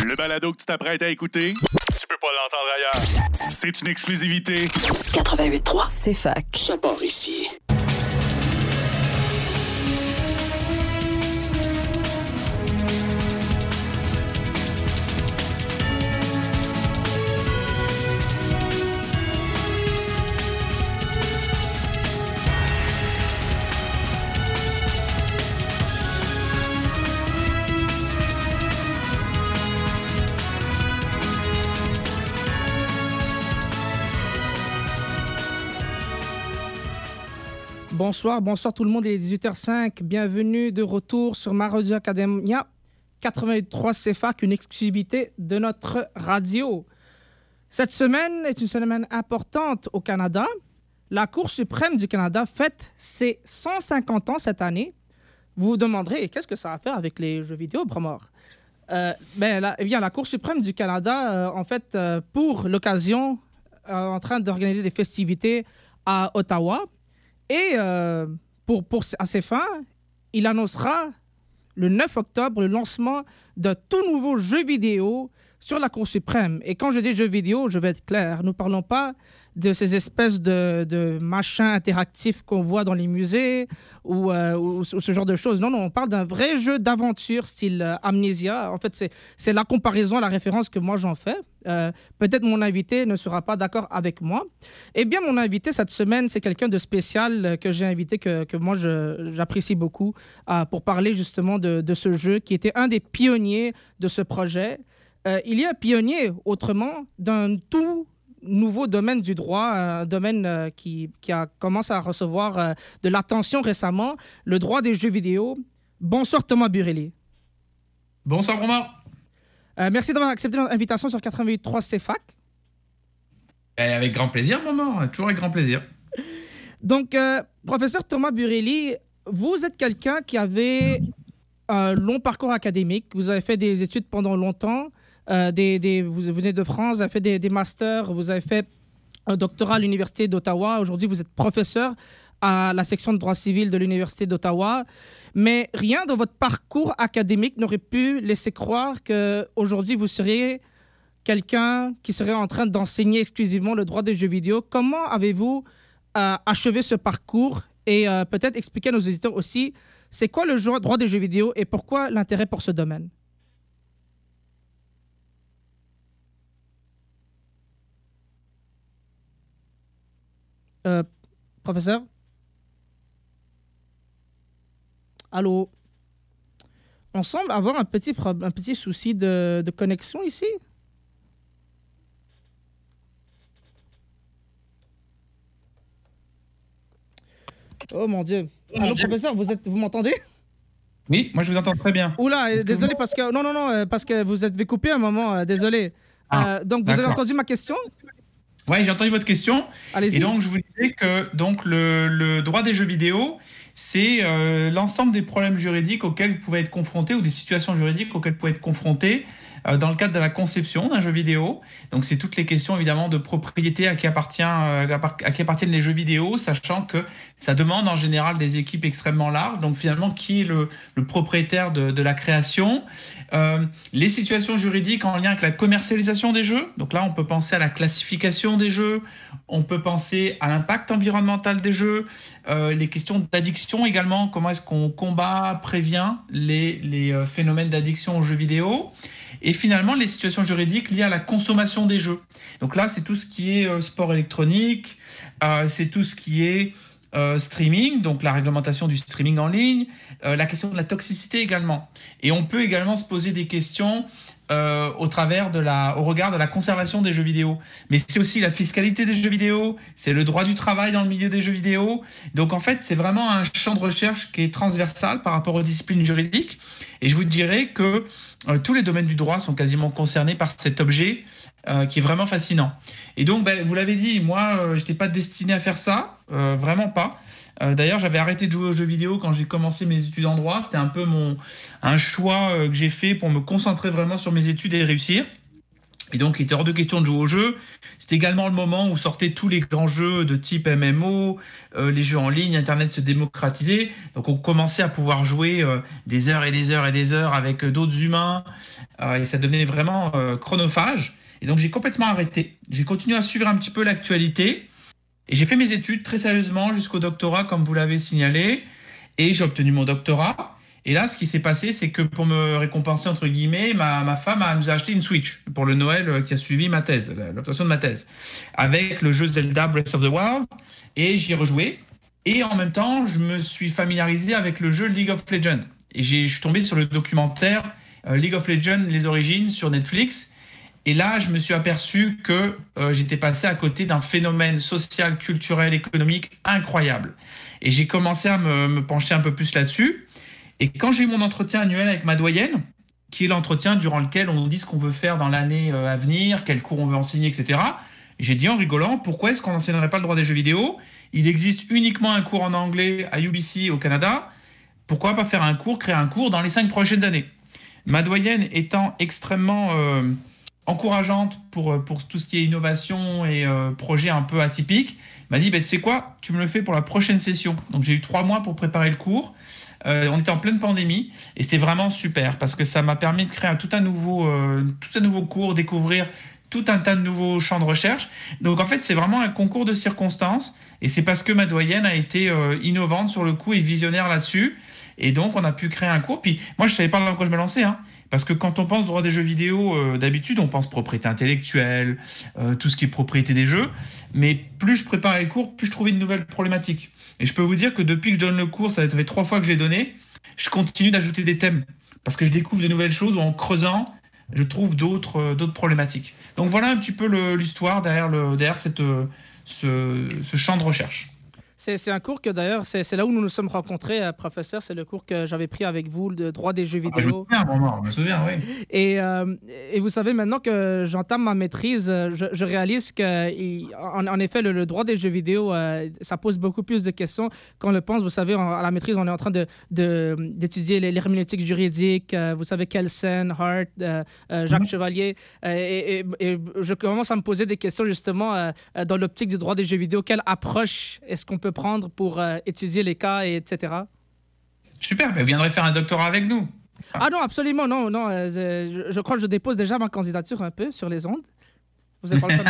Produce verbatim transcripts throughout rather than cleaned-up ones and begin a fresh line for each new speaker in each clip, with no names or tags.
Le balado que tu t'apprêtes à écouter, tu peux pas l'entendre ailleurs. C'est une exclusivité.
quatre-vingt-huit trois,
c'est fac.
Ça part ici.
Bonsoir, bonsoir tout le monde, il est dix-huit heures cinq. Bienvenue de retour sur Marodio Academia quatre-vingt-huit trois C F A C, une exclusivité de notre radio. Cette semaine est une semaine importante au Canada. La Cour suprême du Canada fête ses cent cinquante ans cette année. Vous vous demanderez, qu'est-ce que ça a à faire avec les jeux vidéo, Bramor? Euh, ben, la, eh bien, la Cour suprême du Canada, euh, en fait, euh, pour l'occasion, euh, en train d'organiser des festivités à Ottawa. Et euh, pour, pour, à ces fins, il annoncera le neuf octobre le lancement d'un tout nouveau jeu vidéo sur la Cour suprême. Et quand je dis jeu vidéo, je vais être clair, nous ne parlons pas de ces espèces de, de machins interactifs qu'on voit dans les musées ou, euh, ou, ou ce genre de choses. Non, non, on parle d'un vrai jeu d'aventure style euh, Amnesia. En fait, c'est, c'est la comparaison, la référence que moi j'en fais. Euh, peut-être mon invité ne sera pas d'accord avec moi. Eh bien, mon invité cette semaine, c'est quelqu'un de spécial que j'ai invité, que, que moi je, j'apprécie beaucoup, euh, pour parler justement de, de ce jeu qui était un des pionniers de ce projet. Euh, il y a un pionnier, autrement, d'un tout nouveau domaine du droit, un domaine euh, qui, qui a commencé à recevoir euh, de l'attention récemment, le droit des jeux vidéo. Bonsoir Thomas Burelli.
Bonsoir Romain.
Euh, merci d'avoir accepté notre invitation sur quatre-vingt-huit trois C F A C.
Eh, avec grand plaisir, maman, toujours avec grand plaisir.
Donc, euh, professeur Thomas Burelli, vous êtes quelqu'un qui avait un long parcours académique. Vous avez fait des études pendant longtemps. Euh, des, des, vous venez de France, vous avez fait des, des masters, vous avez fait un doctorat à l'Université d'Ottawa. Aujourd'hui, vous êtes professeur à la section de droit civil de l'Université d'Ottawa. Mais rien dans votre parcours académique n'aurait pu laisser croire qu'aujourd'hui, vous seriez quelqu'un qui serait en train d'enseigner exclusivement le droit des jeux vidéo. Comment avez-vous euh, achevé ce parcours? Et euh, peut-être expliquer à nos auditeurs aussi, c'est quoi le droit des jeux vidéo et pourquoi l'intérêt pour ce domaine? Euh, professeur? Allô? On semble avoir un petit, un petit souci de, de connexion ici. Oh mon Dieu. Oh, Allô, mon professeur, Dieu. vous, êtes, vous m'entendez?
Oui, moi je vous entends très bien.
Oula, Est-ce désolé que... parce que... Non, non, non, parce que vous êtes coupé un moment, euh, désolé. Ah, euh, donc, vous d'accord. avez entendu ma question?
Oui, j'ai entendu votre question.
Allez-y.
Et donc, je vous disais que donc, le, le droit des jeux vidéo, c'est euh, l'ensemble des problèmes juridiques auxquels vous pouvez être confronté ou des situations juridiques auxquelles vous pouvez être confronté euh, dans le cadre de la conception d'un jeu vidéo. Donc, c'est toutes les questions, évidemment, de propriété à qui, appartient, euh, à qui appartiennent les jeux vidéo, sachant que ça demande en général des équipes extrêmement larges. Donc, finalement, qui est le, le propriétaire de, de la création? Euh, les situations juridiques en lien avec la commercialisation des jeux. Donc là, on peut penser à la classification des jeux, on peut penser à l'impact environnemental des jeux, euh, les questions d'addiction également, comment est-ce qu'on combat, prévient les, les euh, phénomènes d'addiction aux jeux vidéo. Et finalement, les situations juridiques liées à la consommation des jeux. Donc là, c'est tout ce qui est euh, sport électronique, euh, c'est tout ce qui est Euh, streaming, donc la réglementation du streaming en ligne, euh, la question de la toxicité également. Et on peut également se poser des questions euh, au travers de la, au regard de la conservation des jeux vidéo. Mais c'est aussi la fiscalité des jeux vidéo, c'est le droit du travail dans le milieu des jeux vidéo. Donc en fait, c'est vraiment un champ de recherche qui est transversal par rapport aux disciplines juridiques. Et je vous dirais que euh, tous les domaines du droit sont quasiment concernés par cet objet euh, qui est vraiment fascinant. Et donc, ben, vous l'avez dit, moi, euh, je n'étais pas destiné à faire ça, euh, vraiment pas. Euh, d'ailleurs, j'avais arrêté de jouer aux jeux vidéo quand j'ai commencé mes études en droit. C'était un peu mon, un choix euh, que j'ai fait pour me concentrer vraiment sur mes études et réussir. Et donc, il était hors de question de jouer au jeu. C'était également le moment où sortaient tous les grands jeux de type M M O, euh, les jeux en ligne, Internet se démocratisait. Donc, on commençait à pouvoir jouer euh, des heures et des heures et des heures avec euh, d'autres humains. Euh, et ça devenait vraiment euh, chronophage. Et donc, j'ai complètement arrêté. J'ai continué à suivre un petit peu l'actualité. Et j'ai fait mes études très sérieusement jusqu'au doctorat, comme vous l'avez signalé. Et j'ai obtenu mon doctorat. Et là, ce qui s'est passé, c'est que pour me récompenser, entre guillemets, ma, ma femme a, nous a acheté une Switch pour le Noël qui a suivi ma thèse, l'obtention de ma thèse, avec le jeu Zelda Breath of the Wild. Et j'y ai rejoué. Et en même temps, je me suis familiarisé avec le jeu League of Legends. Et j'ai, je suis tombé sur le documentaire euh, League of Legends, les origines, sur Netflix. Et là, je me suis aperçu que euh, j'étais passé à côté d'un phénomène social, culturel, économique incroyable. Et j'ai commencé à me, me pencher un peu plus là-dessus. Et quand j'ai eu mon entretien annuel avec ma doyenne, qui est l'entretien durant lequel on nous dit ce qu'on veut faire dans l'année à venir, quel cours on veut enseigner, et cetera, j'ai dit en rigolant, pourquoi est-ce qu'on n'enseignerait pas le droit des jeux vidéo ? Il existe uniquement un cours en anglais à U B C au Canada. Pourquoi pas faire un cours, créer un cours dans les cinq prochaines années ? Ma doyenne étant extrêmement euh, encourageante pour, pour tout ce qui est innovation et euh, projet un peu atypiques, m'a dit, bah, tu sais quoi, tu me le fais pour la prochaine session. Donc j'ai eu trois mois pour préparer le cours. Euh, on était en pleine pandémie et c'était vraiment super parce que ça m'a permis de créer un, tout, un nouveau, euh, tout un nouveau cours, découvrir tout un tas de nouveaux champs de recherche. Donc en fait, c'est vraiment un concours de circonstances et c'est parce que ma doyenne a été euh, innovante sur le coup et visionnaire là-dessus. Et donc, on a pu créer un cours. Puis moi, je ne savais pas dans quoi je me lançais, hein. Parce que quand on pense droit des jeux vidéo, euh, d'habitude, on pense propriété intellectuelle, euh, tout ce qui est propriété des jeux. Mais plus je préparais le cours, plus je trouvais de nouvelles problématiques. Et je peux vous dire que depuis que je donne le cours, ça fait trois fois que je l'ai donné, je continue d'ajouter des thèmes. Parce que je découvre de nouvelles choses ou en creusant, je trouve d'autres, euh, d'autres problématiques. Donc voilà un petit peu le, l'histoire derrière, le, derrière cette, euh, ce, ce champ de recherche.
C'est, c'est un cours que d'ailleurs, c'est, c'est là où nous nous sommes rencontrés, euh, professeur. C'est le cours que j'avais pris avec vous, le droit des jeux vidéo.
Ah, je me souviens, bon, je me souviens, oui.
Et, euh, et vous savez, maintenant que j'entame ma maîtrise, je, je réalise qu'en en effet, le, le droit des jeux vidéo, euh, ça pose beaucoup plus de questions qu'on le pense. Vous savez, en, à la maîtrise, on est en train de, de, d'étudier les, l'herméneutique juridique. Euh, vous savez, Kelsen, Hart, euh, euh, Jacques mm-hmm. Chevalier. Euh, et, et, et je commence à me poser des questions justement euh, dans l'optique du droit des jeux vidéo. Quelle approche est-ce qu'on peut prendre pour euh, étudier les cas, et etc.
Super, ben vous viendrez faire un doctorat avec nous.
Ah non, absolument, non. non euh, je, je crois que je dépose déjà ma candidature un peu sur les ondes. Vous n'avez pas le choix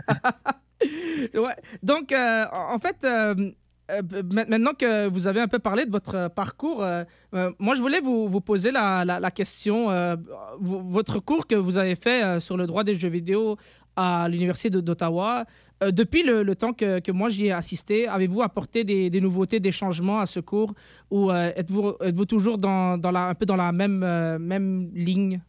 maintenant. Ouais. Donc, euh, en fait, euh, euh, maintenant que vous avez un peu parlé de votre parcours, euh, euh, moi, je voulais vous, vous poser la, la, la question. Euh, votre cours que vous avez fait euh, sur le droit des jeux vidéo à l'Université de, d'Ottawa, Euh, depuis le, le temps que, que moi j'y ai assisté, avez-vous apporté des, des nouveautés, des changements à ce cours ou euh, êtes-vous, êtes-vous toujours dans, dans la, un peu dans la même, euh, même ligne?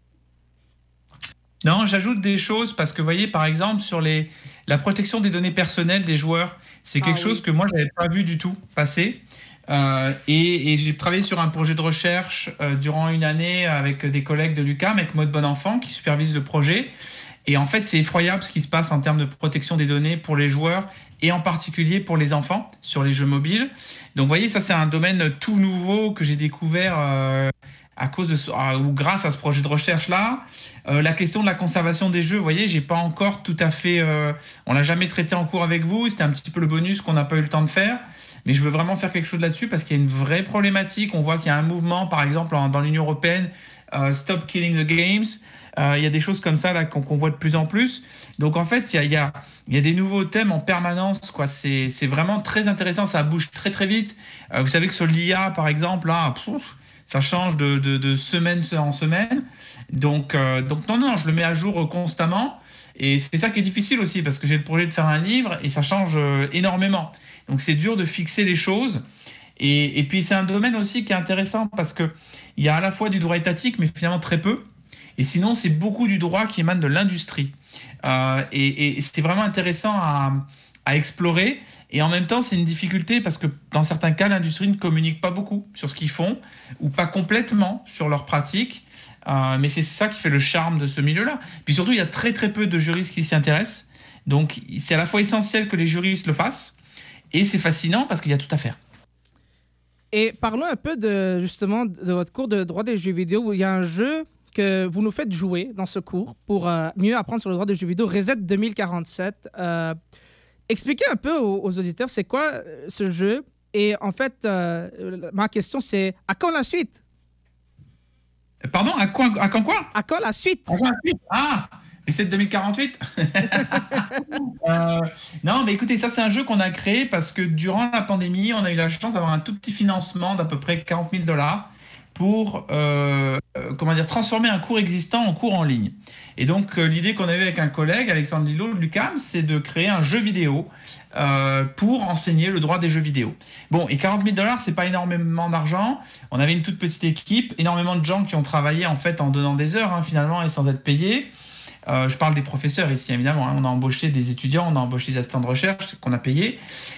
Non, j'ajoute des choses parce que, vous voyez, par exemple, sur les, la protection des données personnelles des joueurs, c'est quelque ah, chose oui. que moi, je n'avais pas vu du tout passer. Euh, et, et j'ai travaillé sur un projet de recherche euh, durant une année avec des collègues de l'U Q A M, avec Maud Bonenfant, qui supervise le projet. Et en fait, c'est effroyable ce qui se passe en termes de protection des données pour les joueurs et en particulier pour les enfants sur les jeux mobiles. Donc, vous voyez, ça, c'est un domaine tout nouveau que j'ai découvert euh, à cause de ce, euh, ou grâce à ce projet de recherche-là. Euh, la question de la conservation des jeux, vous voyez, j'ai pas encore tout à fait... Euh, on l'a jamais traité en cours avec vous. C'était un petit peu le bonus qu'on n'a pas eu le temps de faire. Mais je veux vraiment faire quelque chose là-dessus parce qu'il y a une vraie problématique. On voit qu'il y a un mouvement, par exemple, en, dans l'Union européenne, euh, Stop Killing the Games. Il euh, y a des choses comme ça là, qu'on, qu'on voit de plus en plus. Donc, en fait, il y a, y, a, y a des nouveaux thèmes en permanence, quoi. C'est, c'est vraiment très intéressant. Ça bouge très, très vite. Euh, vous savez que sur l'I A, par exemple, là, pff, ça change de, de, de semaine en semaine. Donc, euh, donc, non, non, je le mets à jour constamment. Et c'est ça qui est difficile aussi, parce que j'ai le projet de faire un livre et ça change euh, énormément. Donc, c'est dur de fixer les choses. Et, et puis, c'est un domaine aussi qui est intéressant parce qu'il y a à la fois du droit étatique, mais finalement très peu. Et sinon, c'est beaucoup du droit qui émane de l'industrie. Euh, et, et c'est vraiment intéressant à, à explorer. Et en même temps, c'est une difficulté parce que dans certains cas, l'industrie ne communique pas beaucoup sur ce qu'ils font ou pas complètement sur leurs pratiques. Euh, mais c'est ça qui fait le charme de ce milieu-là. Puis surtout, il y a très très peu de juristes qui s'y intéressent. Donc, c'est à la fois essentiel que les juristes le fassent et c'est fascinant parce qu'il y a tout à faire.
Et parlons un peu de, justement de votre cours de droit des jeux vidéo. Il y a un jeu que vous nous faites jouer dans ce cours pour euh, mieux apprendre sur le droit des jeux vidéo, Reset deux mille quarante-sept. Euh, expliquez un peu aux, aux auditeurs c'est quoi euh, ce jeu. Et en fait, euh, ma question, c'est à quand la suite?
Pardon, à, quoi, à quand quoi?
À quand la suite?
À quand la suite? Ah, Reset deux mille quarante-huit. euh, Non, mais écoutez, ça c'est un jeu qu'on a créé parce que durant la pandémie, on a eu la chance d'avoir un tout petit financement d'à peu près quarante mille dollars pour euh, euh, comment dire, transformer un cours existant en cours en ligne. Et donc, euh, l'idée qu'on a eue avec un collègue, Alexandre Lillo de l'U Q A M, c'est de créer un jeu vidéo euh, pour enseigner le droit des jeux vidéo. Bon, et quarante mille dollars, c'est pas énormément d'argent. On avait une toute petite équipe, énormément de gens qui ont travaillé en fait en donnant des heures, hein, finalement, et sans être payés. Euh, je parle des professeurs ici, évidemment. Hein. On a embauché des étudiants, on a embauché des assistants de recherche qu'on a payés.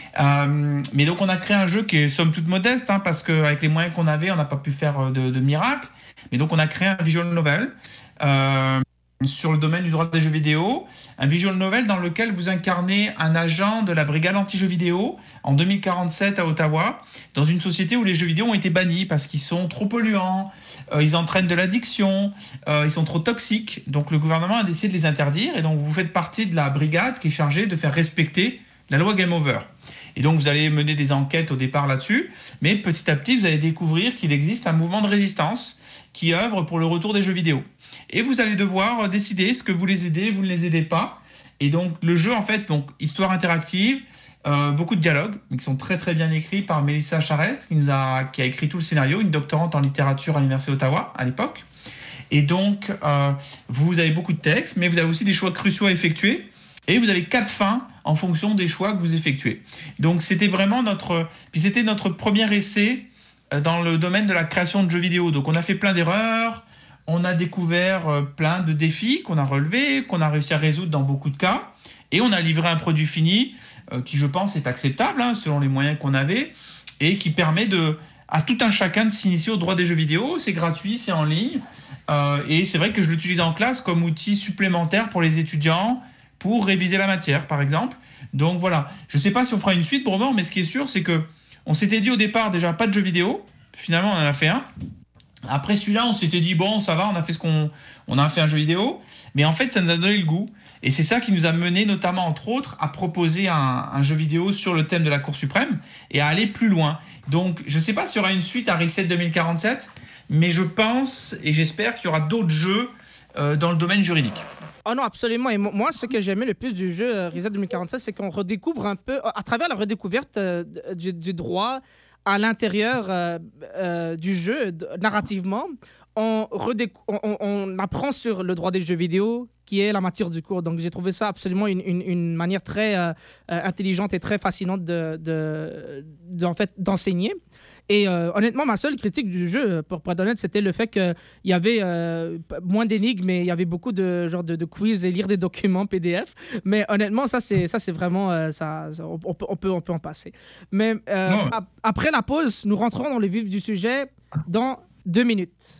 Euh, mais donc, on a créé un jeu qui est somme toute modeste, hein, parce qu'avec les moyens qu'on avait, on n'a pas pu faire de, de miracles. Mais donc, on a créé un visual novel euh, sur le domaine du droit des jeux vidéo. Un visual novel dans lequel vous incarnez un agent de la brigade anti-jeux vidéo en deux mille quarante-sept à Ottawa, dans une société où les jeux vidéo ont été bannis parce qu'ils sont trop polluants, euh, ils entraînent de l'addiction, euh, ils sont trop toxiques. Donc le gouvernement a décidé de les interdire et donc vous faites partie de la brigade qui est chargée de faire respecter la loi Game Over. Et donc vous allez mener des enquêtes au départ là-dessus, mais petit à petit vous allez découvrir qu'il existe un mouvement de résistance qui œuvre pour le retour des jeux vidéo. Et vous allez devoir décider est-ce que vous les aidez, vous ne les aidez pas. Et donc le jeu en fait, donc histoire interactive, Euh, beaucoup de dialogues, mais qui sont très très bien écrits par Mélissa Charest, qui, nous a, qui a écrit tout le scénario, une doctorante en littérature à l'Université d'Ottawa à l'époque. Et donc, euh, vous avez beaucoup de textes, mais vous avez aussi des choix cruciaux à effectuer, et vous avez quatre fins en fonction des choix que vous effectuez. Donc, c'était vraiment notre... Puis c'était notre premier essai dans le domaine de la création de jeux vidéo. Donc, on a fait plein d'erreurs, on a découvert euh, plein de défis qu'on a relevés, qu'on a réussi à résoudre dans beaucoup de cas, et on a livré un produit fini euh, qui, je pense, est acceptable hein, selon les moyens qu'on avait et qui permet de, à tout un chacun de s'initier au droit des jeux vidéo. C'est gratuit, c'est en ligne. Euh, et c'est vrai que je l'utilise en classe comme outil supplémentaire pour les étudiants pour réviser la matière, par exemple. Donc voilà, je ne sais pas si on fera une suite pour le moment, mais ce qui est sûr, c'est qu'on s'était dit au départ déjà pas de jeux vidéo. Finalement, on en a fait un. Après celui-là, on s'était dit, bon, ça va, on a fait ce qu'on on a fait un jeu vidéo. Mais en fait, ça nous a donné le goût. Et c'est ça qui nous a mené, notamment, entre autres, à proposer un, un jeu vidéo sur le thème de la Cour suprême et à aller plus loin. Donc, je ne sais pas s'il y aura une suite à Reset deux mille quarante-sept, mais je pense et j'espère qu'il y aura d'autres jeux euh, dans le domaine juridique.
Oh non, absolument. Et moi, ce que j'aimais le plus du jeu euh, Reset deux mille quarante-sept, c'est qu'on redécouvre un peu, à travers la redécouverte euh, du, du droit à l'intérieur euh, euh, du jeu, narrativement, on, redécou- on, on apprend sur le droit des jeux vidéo, qui est la matière du cours. Donc, j'ai trouvé ça absolument une, une, une manière très euh, intelligente et très fascinante de, de, de, en fait, d'enseigner. Et euh, honnêtement, ma seule critique du jeu, pour, pour être honnête, c'était le fait qu'il y avait euh, moins d'énigmes, mais il y avait beaucoup de, genre de, de quiz et lire des documents P D F. Mais honnêtement, ça, c'est, ça, c'est vraiment... Euh, ça, ça, on, on, peut, on, peut, on peut en passer. Mais euh, ap- après la pause, nous rentrons dans le vif du sujet dans deux minutes.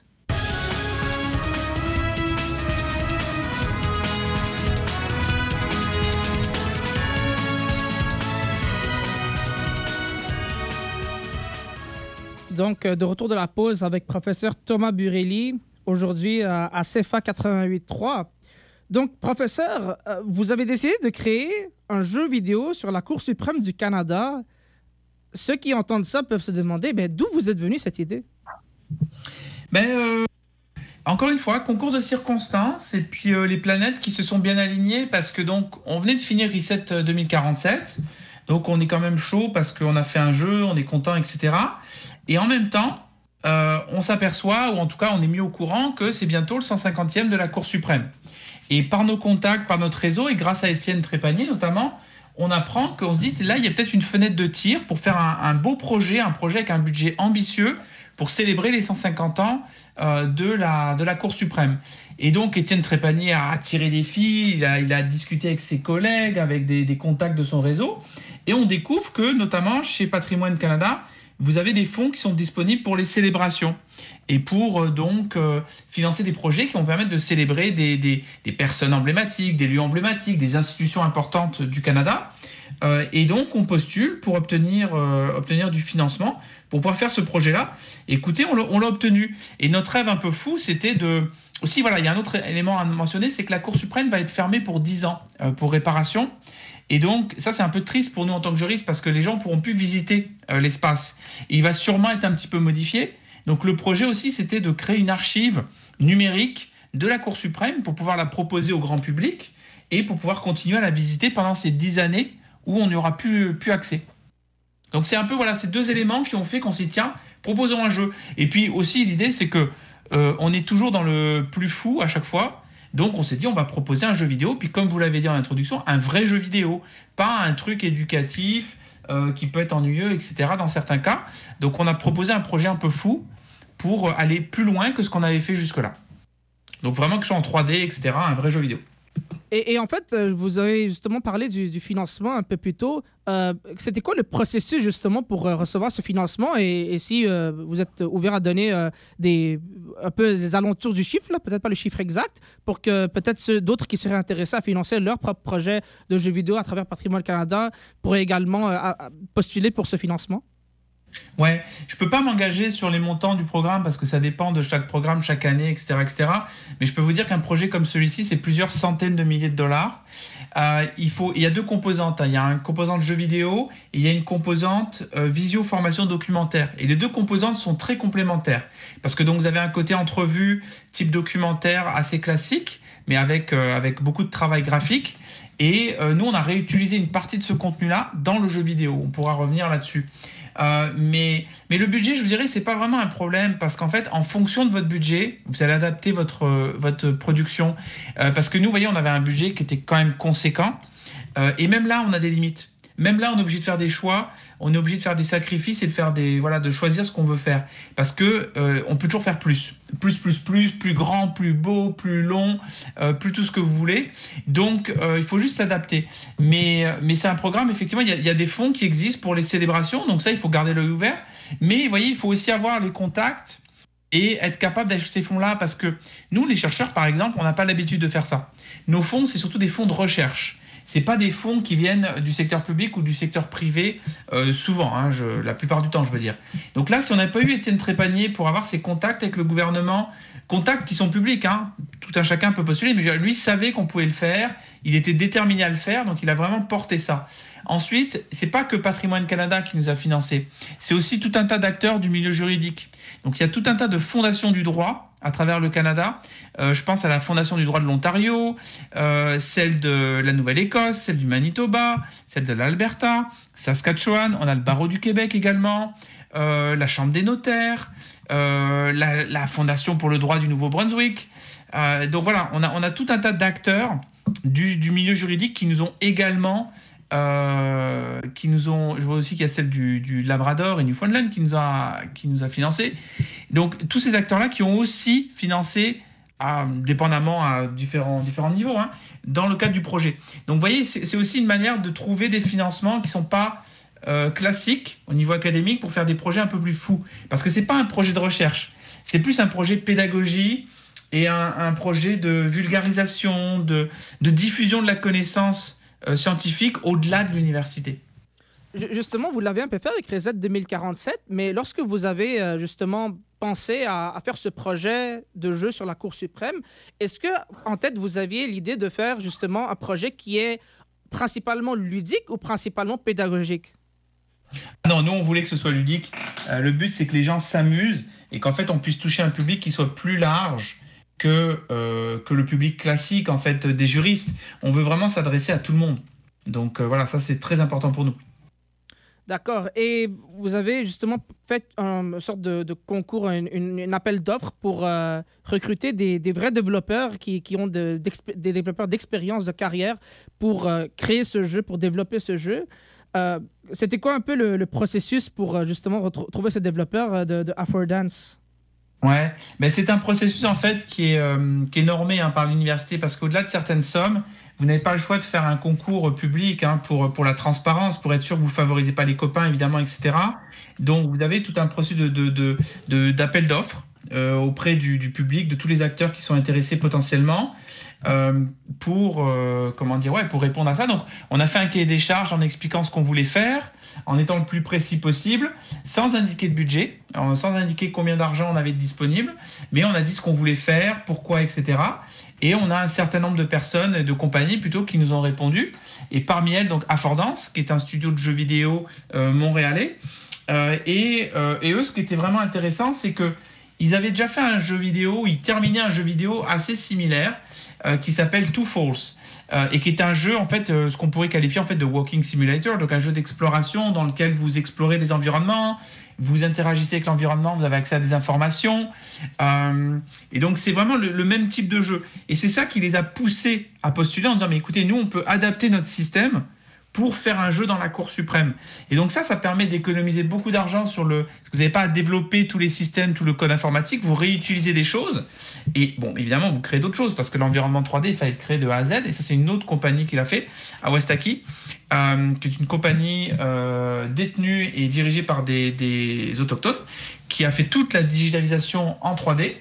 Donc, de retour de la pause avec professeur Thomas Burelli, aujourd'hui à, à C F A quatre-vingt-huit trois. Donc, professeur, vous avez décidé de créer un jeu vidéo sur la Cour suprême du Canada. Ceux qui entendent ça peuvent se demander, ben, d'où vous êtes venu cette idée?
Ben, euh, encore une fois, concours de circonstances et puis euh, les planètes qui se sont bien alignées parce que donc, on venait de finir Reset deux mille quarante-sept. Donc, on est quand même chaud parce qu'on a fait un jeu, on est content, et cetera. Et en même temps, euh, on s'aperçoit, ou en tout cas on est mis au courant, que c'est bientôt le cent cinquantième de la Cour suprême. Et par nos contacts, par notre réseau, et grâce à Étienne Trépanier notamment, on apprend qu'on se dit, là, il y a peut-être une fenêtre de tir pour faire un, un beau projet, un projet avec un budget ambitieux pour célébrer les cent cinquante ans euh, de, la, de la Cour suprême. Et donc, Étienne Trépanier a tiré des fils, il a, il a discuté avec ses collègues, avec des, des contacts de son réseau, et on découvre que, notamment chez Patrimoine Canada, vous avez des fonds qui sont disponibles pour les célébrations et pour euh, donc euh, financer des projets qui vont permettre de célébrer des, des, des personnes emblématiques, des lieux emblématiques, des institutions importantes du Canada. Euh, et donc, on postule pour obtenir, euh, obtenir du financement pour pouvoir faire ce projet-là. Écoutez, on l'a, on l'a obtenu. Et notre rêve un peu fou, c'était de... Aussi, voilà, il y a un autre élément à mentionner, c'est que la Cour suprême va être fermée pour dix ans euh, pour réparation. Et donc, ça, c'est un peu triste pour nous en tant que juristes parce que les gens ne pourront plus visiter euh, l'espace. Et il va sûrement être un petit peu modifié. Donc, le projet aussi, c'était de créer une archive numérique de la Cour suprême pour pouvoir la proposer au grand public et pour pouvoir continuer à la visiter pendant ces dix années où on n'y aura plus, plus accès. Donc, c'est un peu, voilà, ces deux éléments qui ont fait qu'on s'est dit, tiens, proposons un jeu. Et puis aussi, l'idée, c'est que euh, on est toujours dans le plus fou à chaque fois. Donc, on s'est dit, on va proposer un jeu vidéo. Puis, comme vous l'avez dit en introduction, un vrai jeu vidéo. Pas un truc éducatif euh, qui peut être ennuyeux, et cetera dans certains cas. Donc, on a proposé un projet un peu fou pour aller plus loin que ce qu'on avait fait jusque-là. Donc, vraiment que ce soit en trois D, et cetera, un vrai jeu vidéo.
Et, et en fait, vous avez justement parlé du, du financement un peu plus tôt. Euh, c'était quoi le processus justement pour euh, recevoir ce financement et, et si euh, vous êtes ouvert à donner euh, des, un peu des alentours du chiffre, là, peut-être pas le chiffre exact, pour que peut-être ceux, d'autres qui seraient intéressés à financer leur propre projet de jeux vidéo à travers Patrimoine Canada pourraient également euh, à, à postuler pour ce financement?
Ouais, je peux pas m'engager sur les montants du programme parce que ça dépend de chaque programme, chaque année, et cetera, et cetera. Mais je peux vous dire qu'un projet comme celui-ci, c'est plusieurs centaines de milliers de dollars. Euh, il faut, il y a deux composantes. Hein. Il y a une composante jeu vidéo et il y a une composante euh, visio formation documentaire. Et les deux composantes sont très complémentaires parce que donc vous avez un côté entrevue, type documentaire assez classique, mais avec euh, avec beaucoup de travail graphique. Et euh, nous, on a réutilisé une partie de ce contenu-là dans le jeu vidéo. On pourra revenir là-dessus. Euh, mais, mais le budget, je vous dirais, c'est pas vraiment un problème parce qu'en fait, en fonction de votre budget, vous allez adapter votre, euh, votre production. Euh, parce que nous, vous voyez, on avait un budget qui était quand même conséquent. Euh, et même là, on a des limites. Même là, on est obligé de faire des choix, on est obligé de faire des sacrifices et de faire des, voilà, de choisir ce qu'on veut faire. Parce que euh, on peut toujours faire plus, plus, plus, plus, plus grand, plus beau, plus long, euh, plus tout ce que vous voulez. Donc, euh, il faut juste s'adapter. Mais, mais c'est un programme, effectivement, il y a, il y a des fonds qui existent pour les célébrations. Donc ça, il faut garder l'œil ouvert. Mais vous voyez, il faut aussi avoir les contacts et être capable d'acheter ces fonds-là. Parce que nous, les chercheurs, par exemple, on n'a pas l'habitude de faire ça. Nos fonds, c'est surtout des fonds de recherche. C'est pas des fonds qui viennent du secteur public ou du secteur privé, euh, souvent, hein, je, la plupart du temps, je veux dire. Donc là, si on n'a pas eu Étienne Trépanier pour avoir ces contacts avec le gouvernement, contacts qui sont publics, hein, tout un chacun peut postuler, mais lui savait qu'on pouvait le faire, il était déterminé à le faire, donc il a vraiment porté ça. Ensuite, c'est pas que Patrimoine Canada qui nous a financé, c'est aussi tout un tas d'acteurs du milieu juridique. Donc il y a tout un tas de fondations du droit à travers le Canada. Euh, je pense à la Fondation du droit de l'Ontario, euh, celle de la Nouvelle-Écosse, celle du Manitoba, celle de l'Alberta, Saskatchewan, on a le Barreau du Québec également, euh, la Chambre des notaires, euh, la, la Fondation pour le droit du Nouveau-Brunswick. Euh, donc voilà, on a, on a tout un tas d'acteurs du, du milieu juridique qui nous ont également... Euh, qui nous ont, je vois aussi qu'il y a celle du, du Labrador et Newfoundland qui nous a, qui nous a financé. Donc tous ces acteurs-là qui ont aussi financé, à, dépendamment à différents, différents niveaux, hein, dans le cadre du projet. Donc vous voyez, c'est, c'est aussi une manière de trouver des financements qui ne sont pas euh, classiques au niveau académique pour faire des projets un peu plus fous. Parce que ce n'est pas un projet de recherche, c'est plus un projet de pédagogie et un, un projet de vulgarisation, de, de diffusion de la connaissance Euh, scientifique au-delà de l'université.
Justement, vous l'avez un peu fait avec Reset deux mille quarante-sept, mais lorsque vous avez euh, justement pensé à, à faire ce projet de jeu sur la Cour suprême, est-ce que en tête vous aviez l'idée de faire justement un projet qui est principalement ludique ou principalement pédagogique?
Non, nous on voulait que ce soit ludique. Euh, le but c'est que les gens s'amusent et qu'en fait on puisse toucher un public qui soit plus large que, euh, que le public classique en fait des juristes. On veut vraiment s'adresser à tout le monde. Donc euh, voilà, ça c'est très important pour nous.
D'accord. Et vous avez justement fait une sorte de, de concours, un, un appel d'offres pour euh, recruter des, des vrais développeurs qui, qui ont de, des développeurs d'expérience, de carrière pour euh, créer ce jeu, pour développer ce jeu. Euh, c'était quoi un peu le, le processus pour euh, justement retrouver ce développeur de, de Affordance?
Ouais, mais c'est un processus en fait qui est, euh, qui est normé hein, par l'université parce qu'au-delà de certaines sommes, vous n'avez pas le choix de faire un concours public hein, pour, pour la transparence, pour être sûr que vous ne favorisez pas les copains évidemment, et cetera. Donc vous avez tout un processus de, de, de, de, d'appel d'offres euh, auprès du, du public, de tous les acteurs qui sont intéressés potentiellement. euh, pour, euh, comment dire, ouais, pour répondre à ça. Donc, on a fait un cahier des charges en expliquant ce qu'on voulait faire, en étant le plus précis possible, sans indiquer de budget, sans indiquer combien d'argent on avait disponible, mais on a dit ce qu'on voulait faire, pourquoi, et cetera. Et on a un certain nombre de personnes, de compagnies plutôt, qui nous ont répondu. Et parmi elles, donc Affordance, qui est un studio de jeux vidéo euh, montréalais. Euh, et, euh, et eux, ce qui était vraiment intéressant, c'est que ils avaient déjà fait un jeu vidéo, ils terminaient un jeu vidéo assez similaire euh, qui s'appelle Two Falls euh, et qui est un jeu, en fait, euh, ce qu'on pourrait qualifier en fait de walking simulator, donc un jeu d'exploration dans lequel vous explorez des environnements, vous interagissez avec l'environnement, vous avez accès à des informations. Euh, et donc, c'est vraiment le, le même type de jeu. Et c'est ça qui les a poussés à postuler en disant, mais écoutez, nous, on peut adapter notre système pour faire un jeu dans la Cour suprême. Et donc ça, ça permet d'économiser beaucoup d'argent sur le... Parce que vous n'avez pas à développer tous les systèmes, tout le code informatique, vous réutilisez des choses. Et bon, évidemment, vous créez d'autres choses, parce que l'environnement trois D, il fallait le créer de A à Z. Et ça, c'est une autre compagnie qui l'a fait, à Westaki, euh, qui est une compagnie euh, détenue et dirigée par des, des autochtones, qui a fait toute la digitalisation en trois D.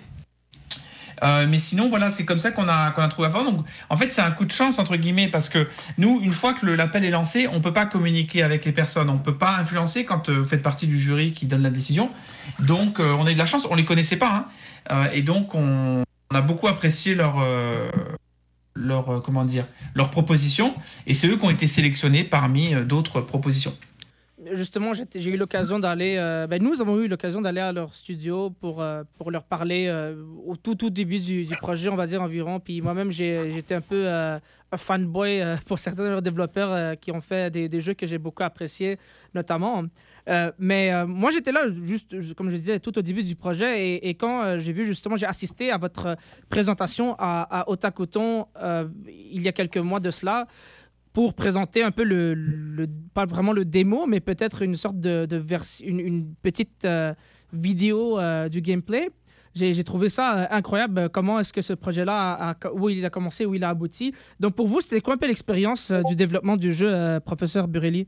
Euh, mais sinon, voilà, c'est comme ça qu'on a, qu'on a trouvé avant. Donc, en fait, c'est un coup de chance, entre guillemets, parce que nous, une fois que le, l'appel est lancé, on ne peut pas communiquer avec les personnes. On ne peut pas influencer quand euh, vous faites partie du jury qui donne la décision. Donc, euh, on a eu de la chance. On ne les connaissait pas. Hein. Euh, et donc, on, on a beaucoup apprécié leur, euh, leur, euh, comment dire, leur proposition. Et c'est eux qui ont été sélectionnés parmi euh, d'autres propositions.
Justement, j'ai, j'ai eu l'occasion d'aller... Euh, ben nous avons eu l'occasion d'aller à leur studio pour, euh, pour leur parler euh, au tout, tout début du, du projet, on va dire environ. Puis moi-même, j'ai, j'étais un peu euh, un fanboy euh, pour certains de leurs développeurs euh, qui ont fait des, des jeux que j'ai beaucoup appréciés, notamment. Euh, mais euh, moi, j'étais là, juste, comme je disais, tout au début du projet. Et, et quand euh, j'ai vu, justement, j'ai assisté à votre présentation à, à Otakuton euh, il y a quelques mois de cela, pour présenter un peu le, le, pas vraiment le démo, mais peut-être une sorte de, de version, une, une petite euh, vidéo euh, du gameplay. J'ai, j'ai trouvé ça euh, incroyable. Comment est-ce que ce projet-là, a, a, où il a commencé, où il a abouti. Donc pour vous, c'était quoi un peu l'expérience euh, du développement du jeu, euh, professeur Burelli?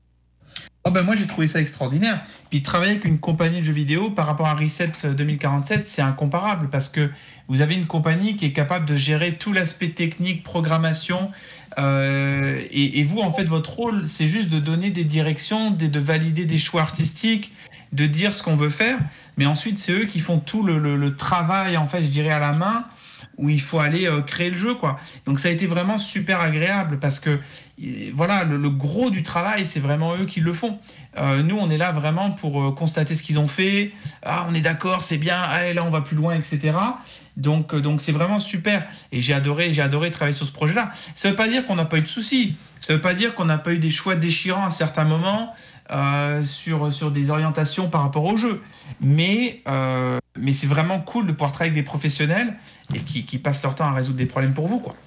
Oh ben moi j'ai trouvé ça extraordinaire. Puis travailler avec une compagnie de jeux vidéo par rapport à Reset deux mille quarante-sept, c'est incomparable parce que vous avez une compagnie qui est capable de gérer tout l'aspect technique, programmation, euh, et, et vous en fait votre rôle c'est juste de donner des directions, de, de valider des choix artistiques, de dire ce qu'on veut faire, mais ensuite c'est eux qui font tout le, le, le travail en fait je dirais à la main, où il faut aller euh, créer le jeu, quoi. Donc ça a été vraiment super agréable parce que voilà, le, le gros du travail, c'est vraiment eux qui le font. Euh, nous, on est là vraiment pour euh, constater ce qu'ils ont fait. Ah, on est d'accord, c'est bien. Ah, là, on va plus loin, et cetera. Donc, euh, donc c'est vraiment super. Et j'ai adoré, j'ai adoré travailler sur ce projet-là. Ça ne veut pas dire qu'on n'a pas eu de soucis. Ça ne veut pas dire qu'on n'a pas eu des choix déchirants à certains moments euh, sur, sur des orientations par rapport au jeu. Mais, euh, mais c'est vraiment cool de pouvoir travailler avec des professionnels et qui, qui passent leur temps à résoudre des problèmes pour vous, quoi.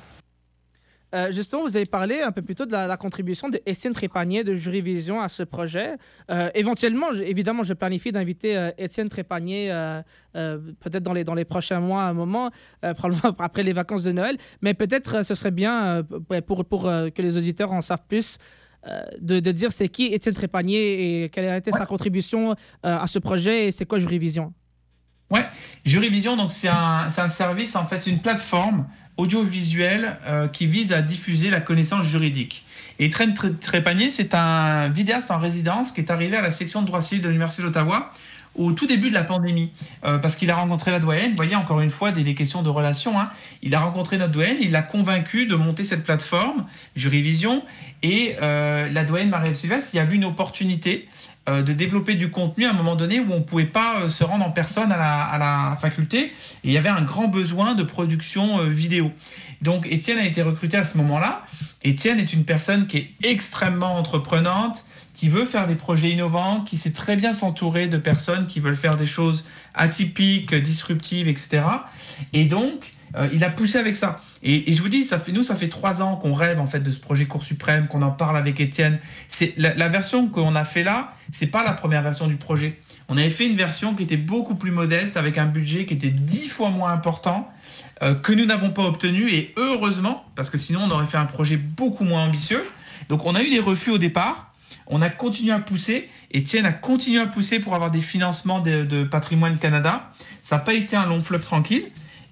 Euh, justement, vous avez parlé un peu plus tôt de la, la contribution de Étienne Trépanier de Juryvision à ce projet. Euh, éventuellement, je, évidemment, je planifie d'inviter euh, Étienne Trépanier euh, euh, peut-être dans les, dans les prochains mois, à un moment, euh, probablement après les vacances de Noël. Mais peut-être euh, ce serait bien, euh, pour, pour euh, que les auditeurs en savent plus, euh, de, de dire c'est qui Étienne Trépanier et quelle a été ouais. sa contribution euh, à ce projet et c'est quoi Juryvision.
Ouais, Juryvision, donc c'est un, c'est un service, en fait, c'est une plateforme audiovisuelle euh, qui vise à diffuser la connaissance juridique. Et Étienne Trépanier, c'est un vidéaste en résidence qui est arrivé à la section de droit civil de l'Université d'Ottawa au tout début de la pandémie, euh, parce qu'il a rencontré la doyenne. Vous voyez, encore une fois, des, des questions de relations. Hein. Il a rencontré notre doyenne, il l'a convaincu de monter cette plateforme, Juryvision, et euh, la doyenne Marie-Ève Sylvestre y a vu une opportunité euh, de développer du contenu à un moment donné où on ne pouvait pas euh, se rendre en personne à la, à la faculté, et il y avait un grand besoin de production euh, vidéo. Donc Étienne a été recruté à ce moment-là. Étienne est une personne qui est extrêmement entreprenante, qui veut faire des projets innovants, qui sait très bien s'entourer de personnes qui veulent faire des choses atypiques, disruptives, et cetera. Et donc, euh, il a poussé avec ça. Et, et je vous dis, ça fait, nous, ça fait trois ans qu'on rêve en fait de ce projet Cour suprême, qu'on en parle avec Étienne. C'est la, la version qu'on a fait là, c'est pas la première version du projet. On avait fait une version qui était beaucoup plus modeste, avec un budget qui était dix fois moins important, euh, que nous n'avons pas obtenu, et heureusement, parce que sinon on aurait fait un projet beaucoup moins ambitieux. Donc on a eu des refus au départ. On a continué à pousser, Étienne a continué à pousser pour avoir des financements de, de Patrimoine Canada. Ça n'a pas été un long fleuve tranquille.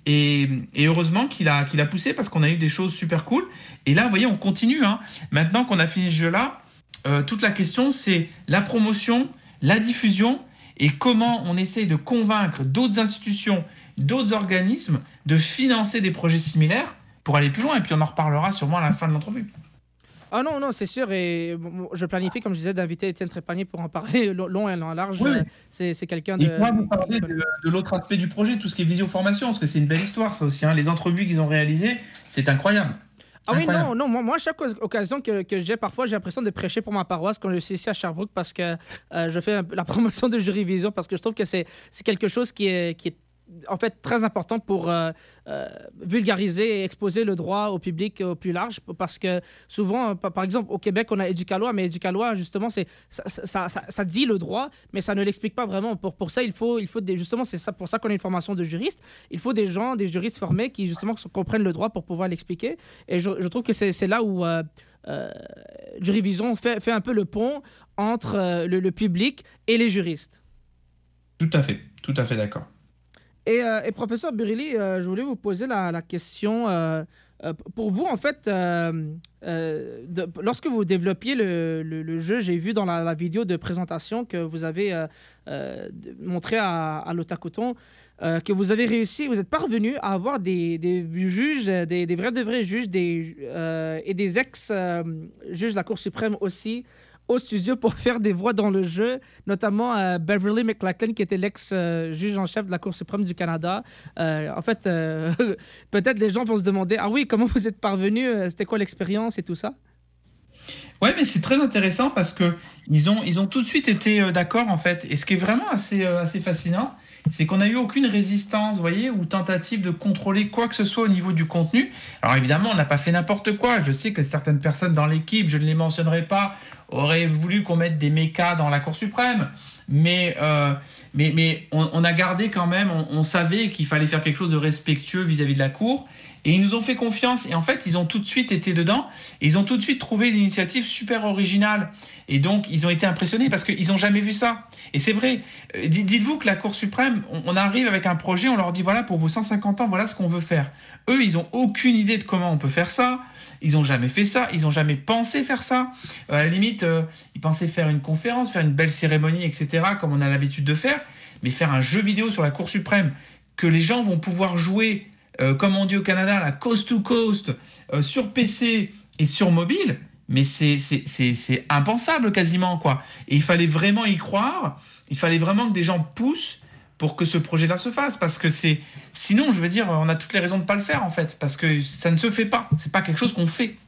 Et, et heureusement qu'il a, qu'il a poussé parce qu'on a eu des choses super cool. Et là, vous voyez, on continue. Hein. Maintenant qu'on a fini ce jeu-là, euh, toute la question, c'est la promotion, la diffusion et comment on essaye de convaincre d'autres institutions, d'autres organismes de financer des projets similaires pour aller plus loin. Et puis, on en reparlera sûrement à la fin de l'entrevue.
Ah non, non, c'est sûr. Et je planifie, comme je disais, d'inviter Étienne Trépanier pour en parler long et en large. Oui. C'est, c'est quelqu'un de...
Et moi, vous parler de, de l'autre aspect du projet, tout ce qui est visioformation, parce que c'est une belle histoire, ça aussi. Hein. Les entrevues qu'ils ont réalisées, c'est incroyable.
Ah oui, non, non. Moi, moi, à chaque occasion que, que j'ai, parfois, j'ai l'impression de prêcher pour ma paroisse quand je suis ici à Sherbrooke parce que euh, je fais un, la promotion de Jurivision parce que je trouve que c'est, c'est quelque chose qui est, qui est en fait très important pour euh, euh, vulgariser et exposer le droit au public au plus large parce que souvent, par exemple, au Québec, on a Éducalois, mais Éducalois, justement, c'est, ça, ça, ça, ça dit le droit, mais ça ne l'explique pas vraiment. Pour, pour ça, il faut, il faut des, justement, c'est ça, pour ça qu'on a une formation de juriste. Il faut des gens, des juristes formés qui, justement, comprennent le droit pour pouvoir l'expliquer. Et je, je trouve que c'est, c'est là où euh, euh, Jurivision fait, fait un peu le pont entre euh, le, le public et les juristes.
Tout à fait, tout à fait d'accord.
Et, euh, et professeur Birilli, euh, je voulais vous poser la, la question. Euh, euh, pour vous, en fait, euh, euh, de, lorsque vous développiez le, le, le jeu, j'ai vu dans la, la vidéo de présentation que vous avez euh, euh, montré à, à l'Otacoton euh, que vous avez réussi, vous êtes parvenu à avoir des, des juges, des, des vrais de vrais juges des, euh, et des ex-juges de la Cour suprême aussi au studio pour faire des voix dans le jeu, notamment euh, Beverly McLachlan, qui était l'ex-juge en chef de la Cour suprême du Canada. Euh, en fait, euh, peut-être les gens vont se demander « Ah oui, comment vous êtes parvenu? C'était quoi l'expérience et tout ça? »
Ouais, mais c'est très intéressant parce qu'ils ont, ils ont tout de suite été euh, d'accord, en fait. Et ce qui est vraiment assez, euh, assez fascinant, c'est qu'on n'a eu aucune résistance, vous voyez, ou tentative de contrôler quoi que ce soit au niveau du contenu. Alors évidemment, on n'a pas fait n'importe quoi. Je sais que certaines personnes dans l'équipe, je ne les mentionnerai pas, auraient voulu qu'on mette des mécas dans la Cour suprême. Mais, euh, mais, mais on, on a gardé quand même, on, on savait qu'il fallait faire quelque chose de respectueux vis-à-vis de la Cour. Et ils nous ont fait confiance. Et en fait, ils ont tout de suite été dedans. Et ils ont tout de suite trouvé l'initiative super originale. Et donc, ils ont été impressionnés parce qu'ils n'ont jamais vu ça. Et c'est vrai. Dites-vous que la Cour suprême, on arrive avec un projet, on leur dit, voilà, pour vos cent cinquante ans, voilà ce qu'on veut faire. Eux, ils n'ont aucune idée de comment on peut faire ça. Ils n'ont jamais fait ça. Ils n'ont jamais pensé faire ça. Euh, à la limite, euh, ils pensaient faire une conférence, faire une belle cérémonie, et cetera, comme on a l'habitude de faire. Mais faire un jeu vidéo sur la Cour suprême que les gens vont pouvoir jouer, euh, comme on dit au Canada, la coast to coast, euh, sur P C et sur mobile, mais c'est, c'est, c'est, c'est impensable quasiment, quoi. Et il fallait vraiment y croire. Il fallait vraiment que des gens poussent pour que ce projet-là se fasse, parce que c'est... Sinon, je veux dire, on a toutes les raisons de ne pas le faire, en fait, parce que ça ne se fait pas. C'est pas quelque chose qu'on fait.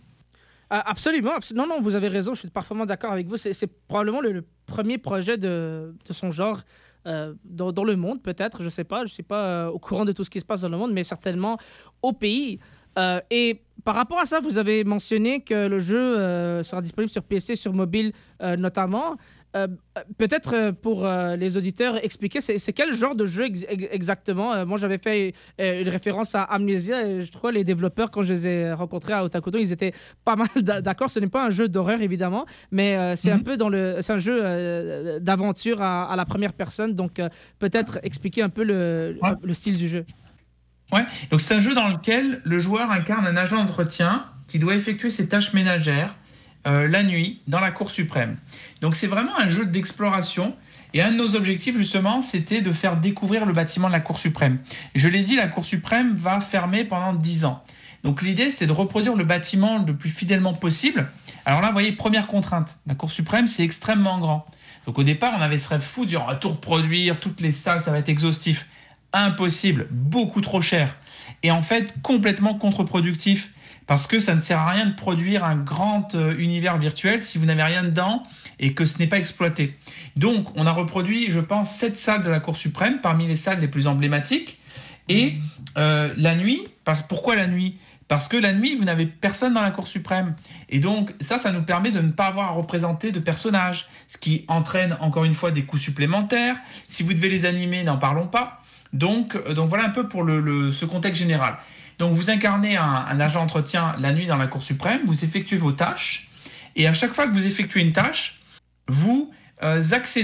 Euh, absolument, absolument. Non, non, vous avez raison, je suis parfaitement d'accord avec vous. C'est, c'est probablement le, le premier projet de, de son genre euh, dans, dans le monde, peut-être, je ne sais pas. Je ne suis pas euh, au courant de tout ce qui se passe dans le monde, mais certainement au pays. Euh, et par rapport à ça, vous avez mentionné que le jeu euh, sera disponible sur P C, sur mobile euh, notamment. Euh, peut-être euh, pour euh, les auditeurs expliquer c'est, c'est quel genre de jeu ex- exactement. Euh, moi j'avais fait euh, une référence à Amnesia et je crois les développeurs quand je les ai rencontrés à Otacoton ils étaient pas mal d'accord. Ce n'est pas un jeu d'horreur évidemment, mais euh, c'est mm-hmm. un peu dans le c'est un jeu euh, d'aventure à, à la première personne, donc euh, peut-être expliquer un peu le, ouais. le style du jeu.
Ouais, donc c'est un jeu dans lequel le joueur incarne un agent d'entretien qui doit effectuer ses tâches ménagères Euh, la nuit dans la Cour suprême. Donc c'est vraiment un jeu d'exploration et un de nos objectifs justement c'était de faire découvrir le bâtiment de la Cour suprême. Et je l'ai dit, la Cour suprême va fermer pendant dix ans. Donc l'idée c'est de reproduire le bâtiment le plus fidèlement possible. Alors là vous voyez, première contrainte, la Cour suprême c'est extrêmement grand. Donc au départ on avait ce rêve fou de dire on va tout reproduire, toutes les salles ça va être exhaustif. Impossible, beaucoup trop cher. Et en fait complètement contre-productif. Parce que ça ne sert à rien de produire un grand euh, univers virtuel si vous n'avez rien dedans et que ce n'est pas exploité. Donc, on a reproduit, je pense, sept salles de la Cour suprême, parmi les salles les plus emblématiques. Et euh, la nuit, pourquoi la nuit ? Parce que la nuit, vous n'avez personne dans la Cour suprême. Et donc, ça, ça nous permet de ne pas avoir à représenter de personnages, ce qui entraîne, encore une fois, des coûts supplémentaires. Si vous devez les animer, n'en parlons pas. Donc, euh, donc voilà un peu pour le, le, ce contexte général. Donc, vous incarnez un, un agent d'entretien la nuit dans la Cour suprême, vous effectuez vos tâches, et à chaque fois que vous effectuez une tâche, vous euh, accédez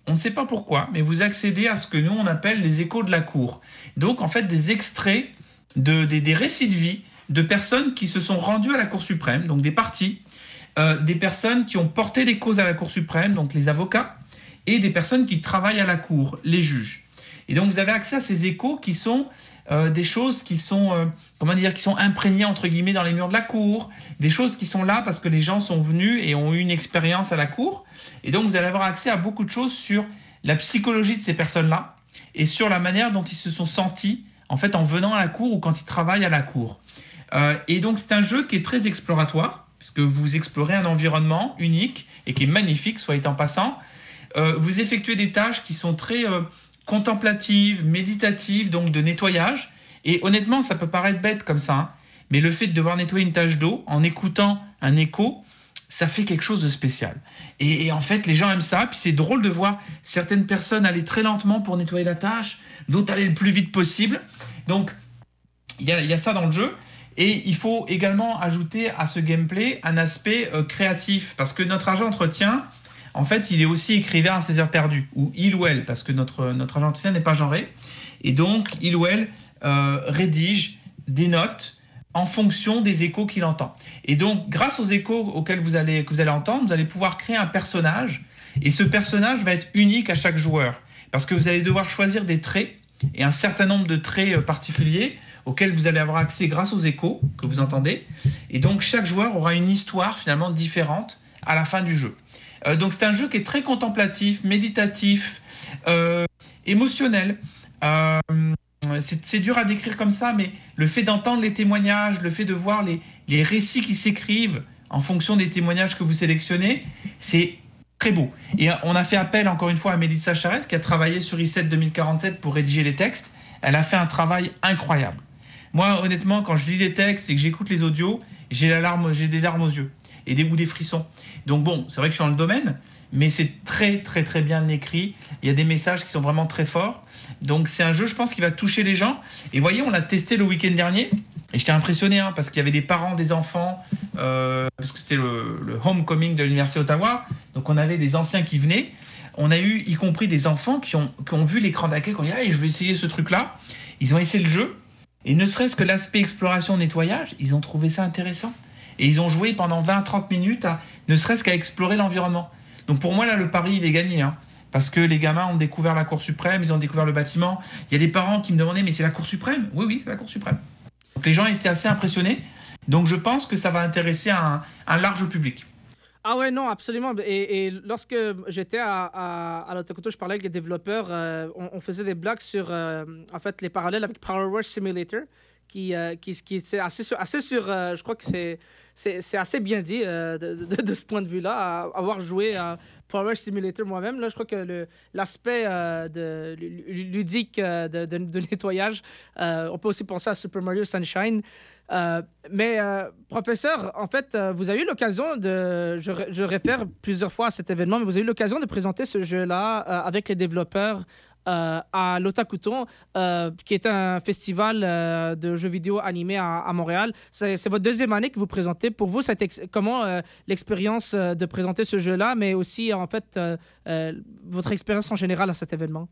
on ne sait pas pourquoi, mais vous accédez à ce que nous on appelle les échos de la cour. Donc en fait des extraits de, des, des récits de vie de personnes qui se sont rendues à la Cour suprême, donc des parties, euh, des personnes qui ont porté des causes à la Cour suprême, donc les avocats, et des personnes qui travaillent à la Cour, les juges. Et donc vous avez accès à ces échos qui sont euh, des choses qui sont, euh, comment dire, qui sont imprégnées entre guillemets dans les murs de la Cour, des choses qui sont là parce que les gens sont venus et ont eu une expérience à la Cour. Et donc vous allez avoir accès à beaucoup de choses sur la psychologie de ces personnes-là et sur la manière dont ils se sont sentis en fait en venant à la Cour ou quand ils travaillent à la Cour. Euh, et donc c'est un jeu qui est très exploratoire puisque vous explorez un environnement unique et qui est magnifique, soit dit en passant. Euh, vous effectuez des tâches qui sont très euh, contemplatives, méditatives, donc de nettoyage. Et honnêtement, ça peut paraître bête comme ça, hein, mais le fait de devoir nettoyer une tache d'eau en écoutant un écho, ça fait quelque chose de spécial. Et, et en fait, les gens aiment ça. Puis c'est drôle de voir certaines personnes aller très lentement pour nettoyer la tâche, d'autres aller le plus vite possible. Donc, il y a, y a ça dans le jeu. Et il faut également ajouter à ce gameplay un aspect euh, créatif. Parce que notre agent d'entretien, en fait, il est aussi écrivain à ses heures perdues. Ou il ou elle, parce que notre, notre agent d'entretien n'est pas genré. Et donc, il ou elle euh, rédige des notes en fonction des échos qu'il entend. Et donc, grâce aux échos auxquels vous allez, que vous allez entendre, vous allez pouvoir créer un personnage. Et ce personnage va être unique à chaque joueur. Parce que vous allez devoir choisir des traits, et un certain nombre de traits particuliers auxquels vous allez avoir accès grâce aux échos que vous entendez. Et donc, chaque joueur aura une histoire finalement différente à la fin du jeu. Euh, donc, c'est un jeu qui est très contemplatif, méditatif, euh, émotionnel. Euh, C'est, c'est dur à décrire comme ça, mais le fait d'entendre les témoignages, le fait de voir les, les récits qui s'écrivent en fonction des témoignages que vous sélectionnez, c'est très beau. Et on a fait appel encore une fois à Mélissa Charette qui a travaillé sur I sept deux mille quarante-sept pour rédiger les textes. Elle a fait un travail incroyable. Moi, honnêtement, quand je lis les textes et que j'écoute les audios, j'ai, la larme, j'ai des larmes aux yeux et des, ou des frissons. Donc bon, c'est vrai que je suis dans le domaine, mais c'est très très très bien écrit. Il y a des messages qui sont vraiment très forts. Donc c'est un jeu, je pense, qui va toucher les gens. Et voyez, on l'a testé le week-end dernier. Et j'étais impressionné, hein, parce qu'il y avait des parents, des enfants, euh, parce que c'était le, le homecoming de l'Université d'Ottawa. Donc on avait des anciens qui venaient. On a eu, y compris des enfants qui ont, qui ont vu l'écran d'accueil, qui ont dit « Ah, je vais essayer ce truc-là ». Ils ont essayé le jeu. Et ne serait-ce que l'aspect exploration, nettoyage, ils ont trouvé ça intéressant. Et ils ont joué pendant vingt à trente minutes, à, ne serait-ce qu'à explorer l'environnement. Donc pour moi, là, le pari, il est gagné. Hein, parce que les gamins ont découvert la Cour suprême, ils ont découvert le bâtiment. Il y a des parents qui me demandaient « Mais c'est la Cour suprême ?» Oui, oui, c'est la Cour suprême. Donc les gens étaient assez impressionnés. Donc je pense que ça va intéresser un, un large public.
Ah ouais, non, absolument. Et, et lorsque j'étais à, à, à l'Otakuto, je parlais avec les développeurs, euh, on, on faisait des blagues sur euh, en fait, les parallèles avec Power Wash Simulator, qui, euh, qui, qui c'est assez sur, assez sur euh, je crois que c'est, c'est, c'est assez bien dit euh, de, de, de ce point de vue-là, à avoir joué à Power Wash Simulator moi-même. Là, je crois que le, l'aspect euh, de, ludique euh, de, de, de nettoyage, euh, on peut aussi penser à Super Mario Sunshine. Euh, mais, euh, professeur, en fait, euh, vous avez eu l'occasion de... Je, je réfère plusieurs fois à cet événement, mais vous avez eu l'occasion de présenter ce jeu-là euh, avec les développeurs euh, à l'Otakuton, euh, qui est un festival euh, de jeux vidéo animés à, à Montréal. C'est, c'est votre deuxième année que vous présentez. Pour vous, c'est ex- comment euh, l'expérience euh, de présenter ce jeu-là, mais aussi, en fait, euh, euh, votre expérience en général à cet événement?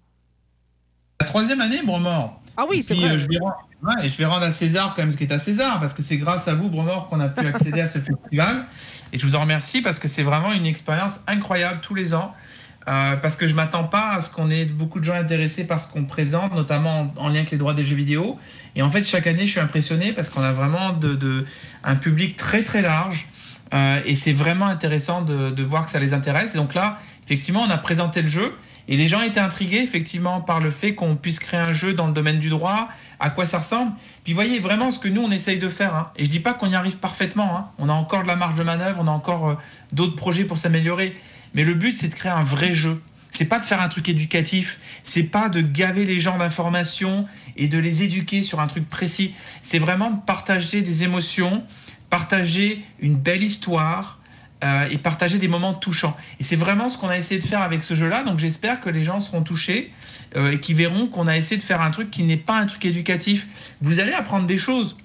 La troisième année, Bromore.
Ah oui,
et
c'est
puis,
vrai.
Euh, je, vais rendre, ouais, et je vais rendre à César quand même ce qui est à César, parce que c'est grâce à vous, Bromore, qu'on a pu accéder à ce festival. Et je vous en remercie parce que c'est vraiment une expérience incroyable tous les ans. Euh, parce que je ne m'attends pas à ce qu'on ait beaucoup de gens intéressés par ce qu'on présente, notamment en, en lien avec les droits des jeux vidéo. Et en fait, chaque année, je suis impressionné parce qu'on a vraiment de, de, un public très très large. Euh, et c'est vraiment intéressant de, de voir que ça les intéresse. Et donc là, effectivement, on a présenté le jeu. Et les gens étaient intrigués, effectivement, par le fait qu'on puisse créer un jeu dans le domaine du droit, à quoi ça ressemble. Puis, vous voyez, vraiment ce que nous, on essaye de faire. Hein. Et je ne dis pas qu'on y arrive parfaitement. Hein. On a encore de la marge de manœuvre, on a encore euh, d'autres projets pour s'améliorer. Mais le but, c'est de créer un vrai jeu. C'est pas de faire un truc éducatif. C'est pas de gaver les gens d'informations et de les éduquer sur un truc précis. C'est vraiment de partager des émotions, partager une belle histoire, Euh, et partager des moments touchants. Et c'est vraiment ce qu'on a essayé de faire avec ce jeu-là. Donc j'espère que les gens seront touchés euh, et qu'ils verront qu'on a essayé de faire un truc qui n'est pas un truc éducatif. Vous allez apprendre des choses,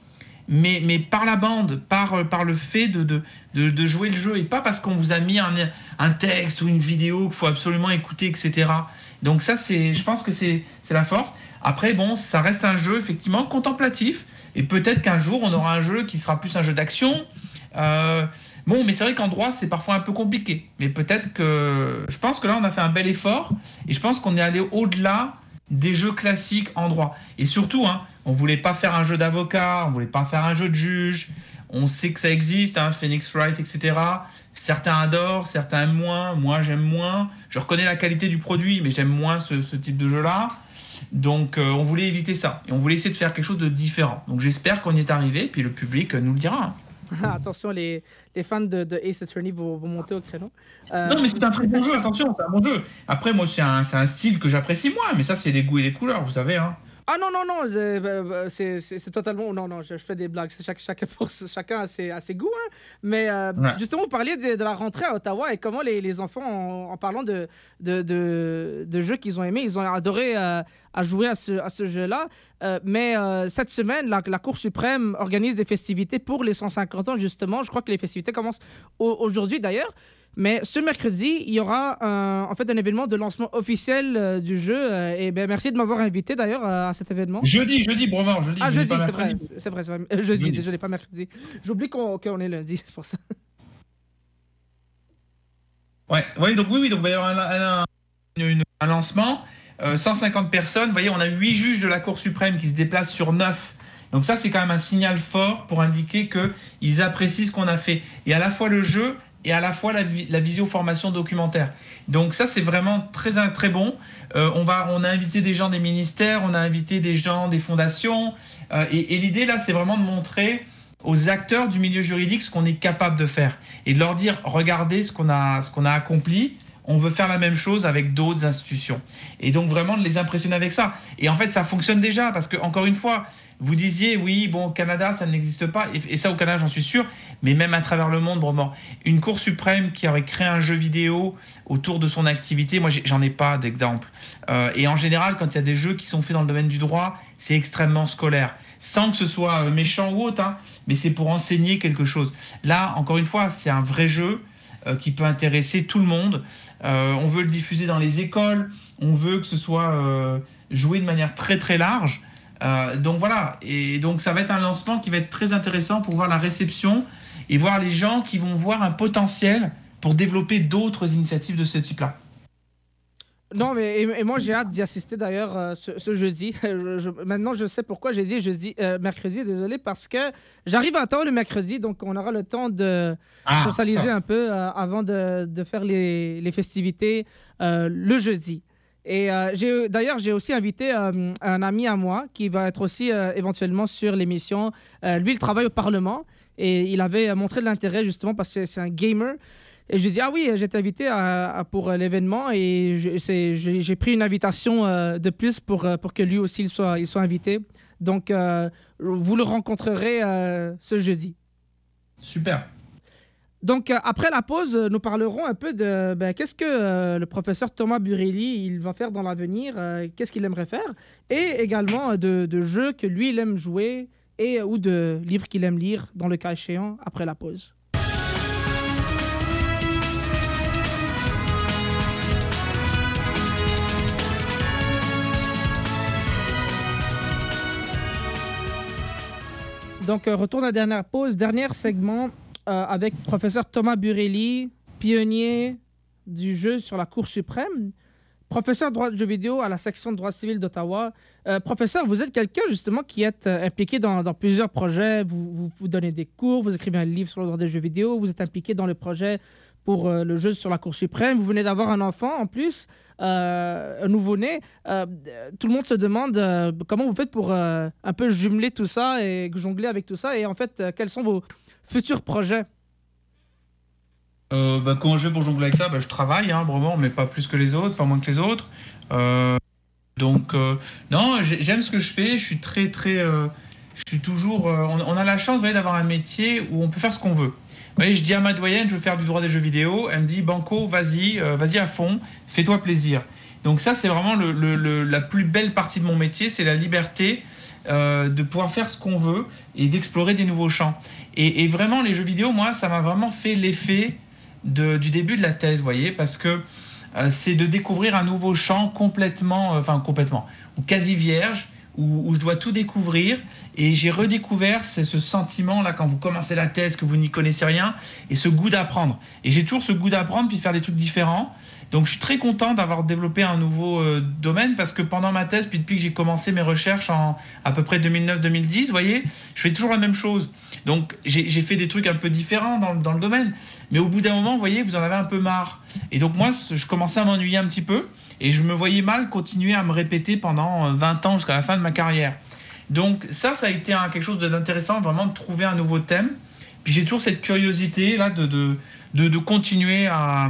mais, mais par la bande, par, par le fait de, de, de, de jouer le jeu, et pas parce qu'on vous a mis un, un texte ou une vidéo qu'il faut absolument écouter, et cetera. Donc ça, c'est, je pense que c'est, c'est la force. Après, bon, ça reste un jeu effectivement contemplatif, et peut-être qu'un jour, on aura un jeu qui sera plus un jeu d'action. Euh, bon, mais c'est vrai qu'en droit, c'est parfois un peu compliqué. Mais peut-être que... Je pense que là, on a fait un bel effort, et je pense qu'on est allé au-delà des jeux classiques en droit. Et surtout, hein, on ne voulait pas faire un jeu d'avocat, on ne voulait pas faire un jeu de juge. On sait que ça existe, hein, Phoenix Wright, et cetera. Certains adorent, certains aiment moins. Moi, j'aime moins. Je reconnais la qualité du produit, mais j'aime moins ce, ce type de jeu-là. Donc, euh, on voulait éviter ça. Et on voulait essayer de faire quelque chose de différent. Donc, j'espère qu'on y est arrivé, puis le public nous le dira.
Attention, les, les fans de, de Ace Attorney vont, vont monter au créneau. Euh...
Non, mais c'est un très bon jeu, attention, c'est un bon jeu. Après, moi, c'est un, c'est un style que j'apprécie moins, mais ça, c'est les goûts et les couleurs, vous savez. Hein.
Ah non, non, non, c'est, c'est, c'est, c'est totalement... Non, non, je, je fais des blagues, c'est chaque, chaque, pour, chacun a ses, a ses goûts. Hein. Mais euh, ouais. Justement, vous parliez de, de la rentrée à Ottawa et comment les, les enfants, en, en parlant de, de, de, de jeux qu'ils ont aimés, ils ont adoré euh, à jouer à ce, à ce jeu-là. Euh, mais euh, cette semaine, la, la Cour suprême organise des festivités pour les cent cinquante ans, justement. Je crois que les festivités commencent au, aujourd'hui, d'ailleurs. Mais ce mercredi, il y aura un, en fait un événement de lancement officiel euh, du jeu. Euh, et ben merci de m'avoir invité d'ailleurs à, à cet événement.
Jeudi, jeudi, Bromard, jeudi.
Ah, jeudi, c'est vrai, c'est vrai, c'est vrai. Euh, jeudi, jeudi, désolé, pas mercredi. J'oublie qu'on, qu'on est lundi, c'est pour ça.
Ouais, ouais, donc oui, oui, donc il va y avoir un, un, un, un lancement. Euh, cent cinquante personnes. Vous voyez, on a huit juges de la Cour suprême qui se déplacent sur neuf. Donc ça, c'est quand même un signal fort pour indiquer qu'ils apprécient ce qu'on a fait. Et à la fois le jeu et à la fois la, vi- la visio-formation documentaire. Donc ça, c'est vraiment très, très bon. Euh, on, va, on a invité des gens des ministères, on a invité des gens des fondations. Euh, et, et l'idée, là, c'est vraiment de montrer aux acteurs du milieu juridique ce qu'on est capable de faire. Et de leur dire, regardez ce qu'on a, ce qu'on a accompli. On veut faire la même chose avec d'autres institutions. Et donc, vraiment, de les impressionner avec ça. Et en fait, ça fonctionne déjà. Parce que, encore une fois, vous disiez, oui, bon, au Canada, ça n'existe pas. Et, et ça, au Canada, j'en suis sûr. Mais même à travers le monde, vraiment, une Cour suprême qui aurait créé un jeu vidéo autour de son activité, moi, j'en ai pas d'exemple. Euh, et en général, quand il y a des jeux qui sont faits dans le domaine du droit, c'est extrêmement scolaire. Sans que ce soit méchant ou autre, hein, mais c'est pour enseigner quelque chose. Là, encore une fois, c'est un vrai jeu euh, qui peut intéresser tout le monde. Euh, on veut le diffuser dans les écoles, on veut que ce soit euh, joué de manière très très large. Euh, donc voilà, et donc ça va être un lancement qui va être très intéressant pour voir la réception et voir les gens qui vont voir un potentiel pour développer d'autres initiatives de ce type-là.
Non, mais et, et moi j'ai hâte d'y assister d'ailleurs euh, ce, ce jeudi. Je, je, maintenant je sais pourquoi j'ai dit jeudi, euh, mercredi, désolé, parce que j'arrive à temps le mercredi, donc on aura le temps de ah, socialiser ça. un peu euh, avant de, de faire les, les festivités euh, le jeudi. Et euh, j'ai, d'ailleurs, j'ai aussi invité euh, un ami à moi qui va être aussi euh, éventuellement sur l'émission. Euh, lui, il travaille au Parlement et il avait montré de l'intérêt justement parce que c'est un gamer. Et je lui ai dit, ah oui, j'ai été invité à, à, pour l'événement et je, c'est, j'ai, j'ai pris une invitation euh, de plus pour, pour que lui aussi il soit, il soit invité. Donc, euh, vous le rencontrerez euh, ce jeudi.
Super.
Donc, euh, après la pause, nous parlerons un peu de ben, qu'est-ce que euh, le professeur Thomas Burelli il va faire dans l'avenir, euh, qu'est-ce qu'il aimerait faire, et également de, de jeux que lui, il aime jouer et, ou de livres qu'il aime lire, dans le cas échéant, après la pause. Donc, euh, retourne à la dernière pause, dernier segment euh, avec professeur Thomas Burelli, pionnier du jeu sur la Cour suprême, professeur de droit de jeux vidéo à la section de droit civil d'Ottawa. Euh, professeur, vous êtes quelqu'un justement qui est euh, impliqué dans, dans plusieurs projets. Vous, vous, vous donnez des cours, vous écrivez un livre sur le droit des jeux vidéo, vous êtes impliqué dans le projet pour euh, le jeu sur la Cour suprême. Vous venez d'avoir un enfant en plus, euh, un nouveau-né. Euh, tout le monde se demande euh, comment vous faites pour euh, un peu jumeler tout ça et jongler avec tout ça. Et en fait, euh, quels sont vos futurs projets?
euh, bah, Comment je fais pour jongler avec ça? bah, Je travaille, hein, vraiment, mais pas plus que les autres, pas moins que les autres. Euh, donc, euh, non, j'aime ce que je fais. Je suis très, très... Euh, je suis toujours... Euh, on, on a la chance, vous voyez, d'avoir un métier où on peut faire ce qu'on veut. Vous voyez, je dis à ma doyenne, je veux faire du droit des jeux vidéo. Elle me dit, Banco, vas-y, euh, vas-y à fond, fais-toi plaisir. Donc ça, c'est vraiment le, le, le, la plus belle partie de mon métier, c'est la liberté euh, de pouvoir faire ce qu'on veut et d'explorer des nouveaux champs. Et, et vraiment, les jeux vidéo, moi, ça m'a vraiment fait l'effet de, du début de la thèse, vous voyez, parce que euh, c'est de découvrir un nouveau champ complètement, euh, enfin complètement, ou quasi vierge, où, où je dois tout découvrir. Et j'ai redécouvert c'est ce sentiment-là, quand vous commencez la thèse, que vous n'y connaissez rien, et ce goût d'apprendre. Et j'ai toujours ce goût d'apprendre, puis de faire des trucs différents. Donc je suis très content d'avoir développé un nouveau euh, domaine, parce que pendant ma thèse, puis depuis que j'ai commencé mes recherches en à peu près deux mille neuf deux mille dix, vous voyez, je fais toujours la même chose. Donc j'ai, j'ai fait des trucs un peu différents dans, dans le domaine, mais au bout d'un moment, vous voyez, vous en avez un peu marre. Et donc moi, je commençais à m'ennuyer un petit peu, et je me voyais mal continuer à me répéter pendant vingt ans jusqu'à la fin de ma carrière. Donc ça, ça a été un, quelque chose d'intéressant, vraiment de trouver un nouveau thème. Puis j'ai toujours cette curiosité là de, de, de, de continuer à...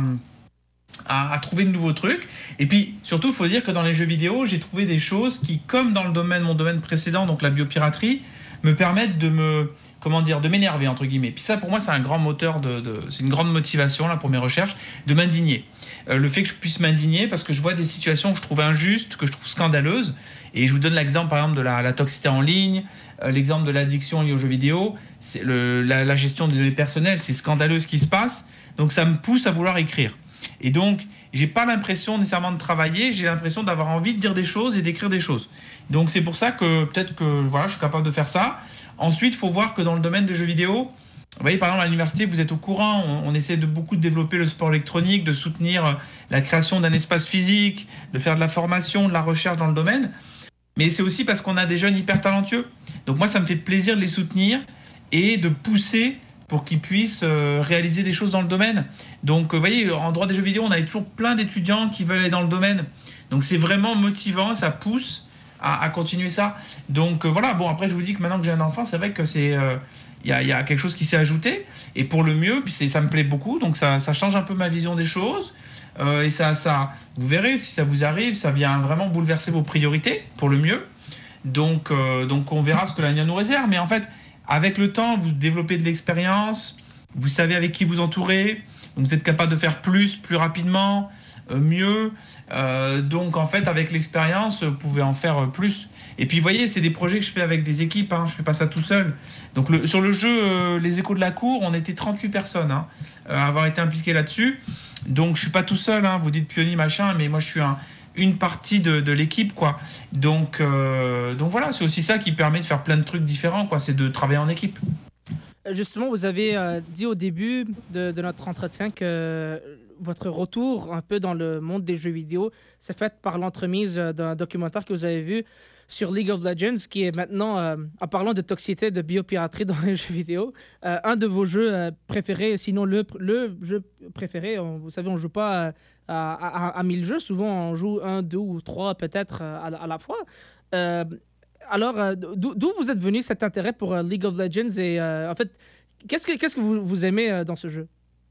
À, à trouver de nouveaux trucs. Et puis surtout, il faut dire que dans les jeux vidéo, j'ai trouvé des choses qui, comme dans le domaine, mon domaine précédent, donc la biopiraterie, me permettent de me, comment dire, de m'énerver entre guillemets. Puis ça, pour moi, c'est un grand moteur de, de c'est une grande motivation là pour mes recherches, de m'indigner. Euh, le fait que je puisse m'indigner parce que je vois des situations que je trouve injustes, que je trouve scandaleuses. Et je vous donne l'exemple par exemple de la, la toxicité en ligne, euh, l'exemple de l'addiction liée aux jeux vidéo, c'est le, la, la gestion des données personnelles, c'est scandaleux ce qui se passe. Donc ça me pousse à vouloir écrire. Et donc, j'ai pas l'impression nécessairement de travailler, j'ai l'impression d'avoir envie de dire des choses et d'écrire des choses. Donc c'est pour ça que peut-être que voilà, je suis capable de faire ça. Ensuite, il faut voir que dans le domaine des jeux vidéo, vous voyez, par exemple à l'université, vous êtes au courant, on, on essaie de beaucoup de développer le sport électronique, de soutenir la création d'un espace physique, de faire de la formation, de la recherche dans le domaine. Mais c'est aussi parce qu'on a des jeunes hyper talentueux. Donc moi, ça me fait plaisir de les soutenir et de pousser pour qu'ils puissent euh, réaliser des choses dans le domaine. Donc, vous euh, voyez, en droit des jeux vidéo, on avait toujours plein d'étudiants qui veulent aller dans le domaine. Donc, c'est vraiment motivant, ça pousse à, à continuer ça. Donc, euh, voilà. Bon, après, je vous dis que maintenant que j'ai un enfant, c'est vrai que c'est... Euh, il y a, y a quelque chose qui s'est ajouté, et pour le mieux, puis c'est, ça me plaît beaucoup, donc ça, ça change un peu ma vision des choses, euh, et ça, ça, vous verrez, si ça vous arrive, ça vient vraiment bouleverser vos priorités, pour le mieux. Donc, euh, donc on verra ce que l'avenir nous réserve, mais en fait, avec le temps, vous développez de l'expérience, vous savez avec qui vous entourez, donc vous êtes capable de faire plus, plus rapidement, euh, mieux. Euh, donc en fait, avec l'expérience, vous pouvez en faire plus. Et puis vous voyez, c'est des projets que je fais avec des équipes, hein, je ne fais pas ça tout seul. Donc le, sur le jeu euh, Les Échos de la Cour, on était trente-huit personnes hein, à avoir été impliquées là-dessus. Donc je ne suis pas tout seul, hein, vous dites pionnier, machin, mais moi je suis un... une partie de, de l'équipe, quoi. Donc, euh, donc voilà, c'est aussi ça qui permet de faire plein de trucs différents, quoi. C'est de travailler en équipe.
Justement, vous avez euh, dit au début de, de notre entretien que votre retour un peu dans le monde des jeux vidéo s'est fait par l'entremise d'un documentaire que vous avez vu sur League of Legends, qui est maintenant, euh, en parlant de toxicité, de biopiraterie dans les jeux vidéo, euh, un de vos jeux euh, préférés, sinon le, le jeu préféré. On, vous savez, on ne joue pas euh, à, à, à mille jeux, souvent on joue un, deux ou trois peut-être à, à la fois. Euh, alors, euh, d'où, d'où vous êtes venu cet intérêt pour euh, League of Legends et euh, en fait, qu'est-ce que, qu'est-ce que vous, vous aimez euh, dans ce jeu?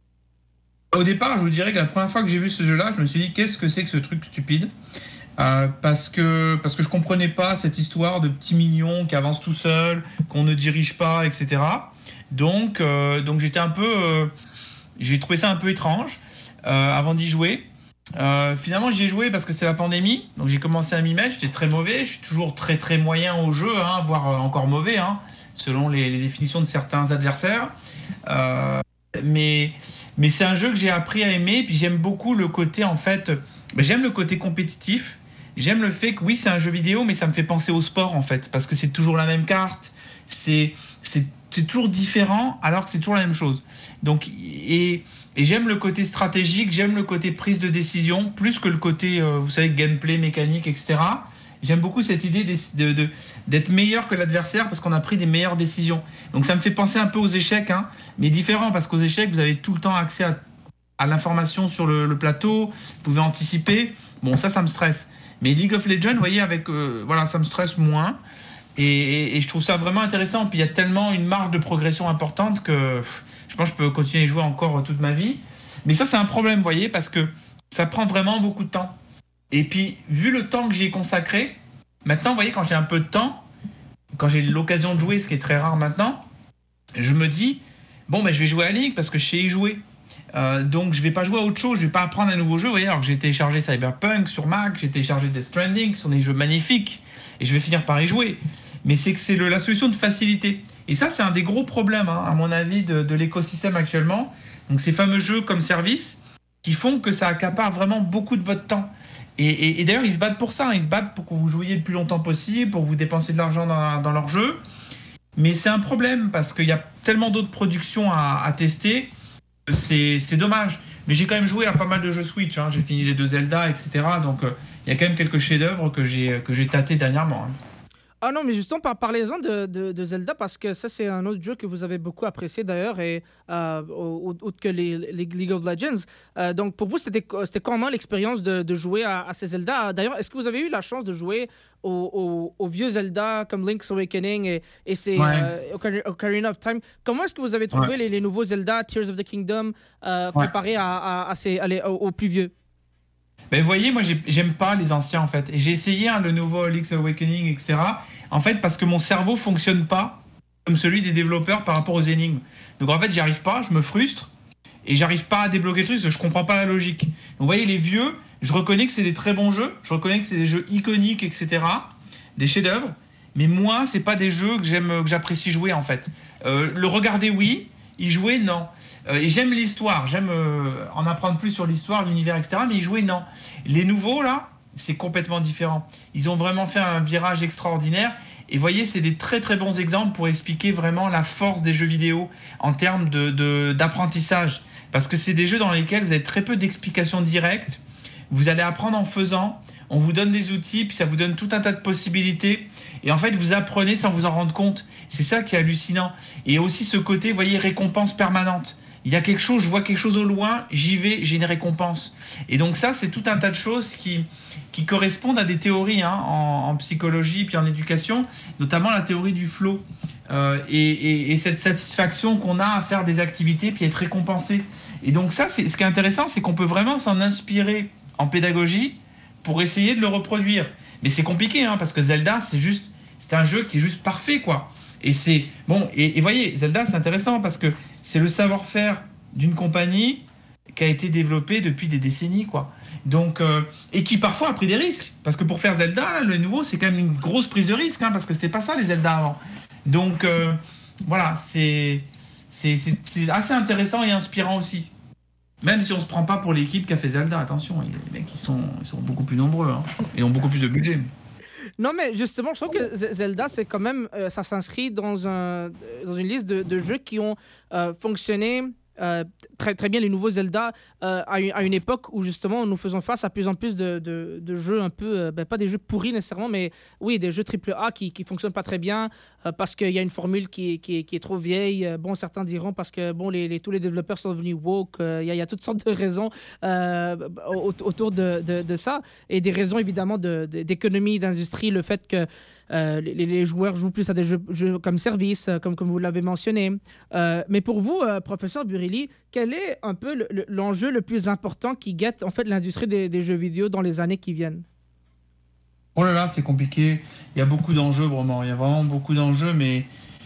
Au départ, je vous dirais que la première fois que j'ai vu ce jeu-là, je me suis dit qu'est-ce que c'est que ce truc stupide euh, parce que parce que je comprenais pas cette histoire de petits mignons qui avancent tout seuls, qu'on ne dirige pas, et cetera. Donc euh, donc j'étais un peu, euh, j'ai trouvé ça un peu étrange euh, avant d'y jouer. Euh, finalement, j'y ai joué parce que c'était la pandémie, donc j'ai commencé à m'y mettre. J'étais très mauvais, je suis toujours très très moyen au jeu, hein, voire euh, encore mauvais, hein, selon les, les définitions de certains adversaires. Euh, mais mais c'est un jeu que j'ai appris à aimer. Puis j'aime beaucoup le côté en fait, ben, j'aime le côté compétitif. J'aime le fait que oui, c'est un jeu vidéo, mais ça me fait penser au sport en fait, parce que c'est toujours la même carte, c'est c'est c'est toujours différent, alors que c'est toujours la même chose. Donc et Et j'aime le côté stratégique, j'aime le côté prise de décision, plus que le côté, euh, vous savez, gameplay, mécanique, et cetera. J'aime beaucoup cette idée de, de, d'être meilleur que l'adversaire parce qu'on a pris des meilleures décisions. Donc ça me fait penser un peu aux échecs, hein, mais différent, parce qu'aux échecs, vous avez tout le temps accès à, à l'information sur le, le plateau, vous pouvez anticiper. Bon, ça, ça me stresse. Mais League of Legends, vous voyez, avec, euh, voilà, ça me stresse moins. Et, et, et je trouve ça vraiment intéressant. Puis il y a tellement une marge de progression importante que... Pff, je pense que je peux continuer à jouer encore toute ma vie. Mais ça, c'est un problème, vous voyez, parce que ça prend vraiment beaucoup de temps. Et puis, vu le temps que j'y ai consacré, maintenant, vous voyez, quand j'ai un peu de temps, quand j'ai l'occasion de jouer, ce qui est très rare maintenant, je me dis, bon, ben, je vais jouer à League parce que je sais y jouer. Euh, donc, je ne vais pas jouer à autre chose, je ne vais pas apprendre un nouveau jeu. Vous voyez, alors que j'ai téléchargé Cyberpunk sur Mac, j'ai téléchargé Death Stranding, ce sont des jeux magnifiques, et je vais finir par y jouer. mais c'est que c'est le, la solution de facilité. Et ça, c'est un des gros problèmes, hein, à mon avis, de, de l'écosystème actuellement. Donc ces fameux jeux comme service qui font que ça accapare vraiment beaucoup de votre temps. Et, et, et d'ailleurs, ils se battent pour ça, hein. Ils se battent pour que vous jouiez le plus longtemps possible, pour que vous dépensiez de l'argent dans, dans leur jeu. Mais c'est un problème parce qu'il y a tellement d'autres productions à, à tester, c'est, c'est dommage. Mais j'ai quand même joué à pas mal de jeux Switch, hein. J'ai fini les deux Zelda, et cetera. Donc il euh, y a quand même quelques chefs-d'œuvre que j'ai, que j'ai tâtés dernièrement, hein.
Ah non, mais justement, par, parlez-en de, de, de Zelda, parce que ça, c'est un autre jeu que vous avez beaucoup apprécié d'ailleurs, et euh, autre que les, les League of Legends. Euh, donc, pour vous, c'était, c'était comment l'expérience de, de jouer à, à ces Zelda? D'ailleurs, est-ce que vous avez eu la chance de jouer aux au, au vieux Zelda comme Link's Awakening et, et c'est
Ouais.
euh, Ocarina of Time? Comment est-ce que vous avez trouvé
Ouais.
les, les nouveaux Zelda, Tears of the Kingdom, euh,
Ouais.
comparé à, à, à ces, allez, aux, aux plus vieux?
Ben, vous voyez, moi, j'ai- j'aime pas les anciens, en fait. Et j'ai essayé hein, le nouveau Link's Awakening, et cetera. En fait, parce que mon cerveau fonctionne pas comme celui des développeurs par rapport aux énigmes. Donc, en fait, j'y arrive pas, je me frustre, et j'arrive pas à débloquer le truc, parce que je comprends pas la logique. Donc, vous voyez, les vieux, je reconnais que c'est des très bons jeux, je reconnais que c'est des jeux iconiques, et cetera, des chefs-d'œuvre, mais moi, c'est pas des jeux que j'aime, que j'apprécie jouer, en fait. Euh, le regarder, oui, y jouer, non. Euh, et j'aime l'histoire, j'aime euh, en apprendre plus sur l'histoire, l'univers, et cetera, mais y jouer, non. Les nouveaux, là, c'est complètement différent. Ils ont vraiment fait un virage extraordinaire. Et vous voyez, c'est des très très bons exemples pour expliquer vraiment la force des jeux vidéo en termes de, de, d'apprentissage. Parce que c'est des jeux dans lesquels vous avez très peu d'explications directes. Vous allez apprendre en faisant. On vous donne des outils, puis ça vous donne tout un tas de possibilités. Et en fait, vous apprenez sans vous en rendre compte. C'est ça qui est hallucinant. Et aussi ce côté, vous voyez, récompense permanente. Il y a quelque chose, je vois quelque chose au loin, j'y vais, j'ai une récompense. Et donc ça, c'est tout un tas de choses qui, qui correspondent à des théories hein, en, en psychologie puis en éducation, notamment la théorie du flow. Euh, et, et, et cette satisfaction qu'on a à faire des activités puis être récompensé. Et donc ça, c'est, ce qui est intéressant, c'est qu'on peut vraiment s'en inspirer en pédagogie pour essayer de le reproduire. Mais c'est compliqué, hein, parce que Zelda, c'est juste, c'est un jeu qui est juste parfait, quoi. Et c'est bon. Et, et voyez, Zelda, c'est intéressant parce que c'est le savoir-faire d'une compagnie qui a été développée depuis des décennies, quoi. Donc, euh, et qui parfois a pris des risques, parce que pour faire Zelda, le nouveau, c'est quand même une grosse prise de risque, hein, parce que c'était pas ça les Zelda avant. Donc, euh, voilà, c'est, c'est, c'est, c'est assez intéressant et inspirant aussi. Même si on se prend pas pour l'équipe qui a fait Zelda, attention, les mecs, ils sont, ils sont beaucoup plus nombreux hein, et ont beaucoup plus de budget.
Non, mais justement, je trouve que Zelda, c'est quand même, euh, ça s'inscrit dans, un, dans une liste de, de jeux qui ont euh, fonctionné euh, très, très bien, les nouveaux Zelda, euh, à, une, à une époque où justement nous faisons face à plus en plus de, de, de jeux un peu, euh, ben, pas des jeux pourris nécessairement, mais oui, des jeux triple A qui ne fonctionnent pas très bien euh, parce qu'il y a une formule qui, qui, qui est trop vieille. Bon, certains diront parce que bon, les, les, tous les développeurs sont devenus woke. Il euh, y, y a toutes sortes de raisons euh, autour de, de, de ça et des raisons évidemment de, de, d'économie, d'industrie, le fait que Euh, les, les joueurs jouent plus à des jeux, jeux comme service, comme, comme vous l'avez mentionné. Euh, mais pour vous, euh, professeur Burili, quel est un peu le, le, l'enjeu le plus important qui guette en fait l'industrie des, des jeux vidéo dans les années qui viennent?
Oh là là, c'est compliqué. Il y a beaucoup d'enjeux, vraiment. Il y a vraiment beaucoup d'enjeux, mais...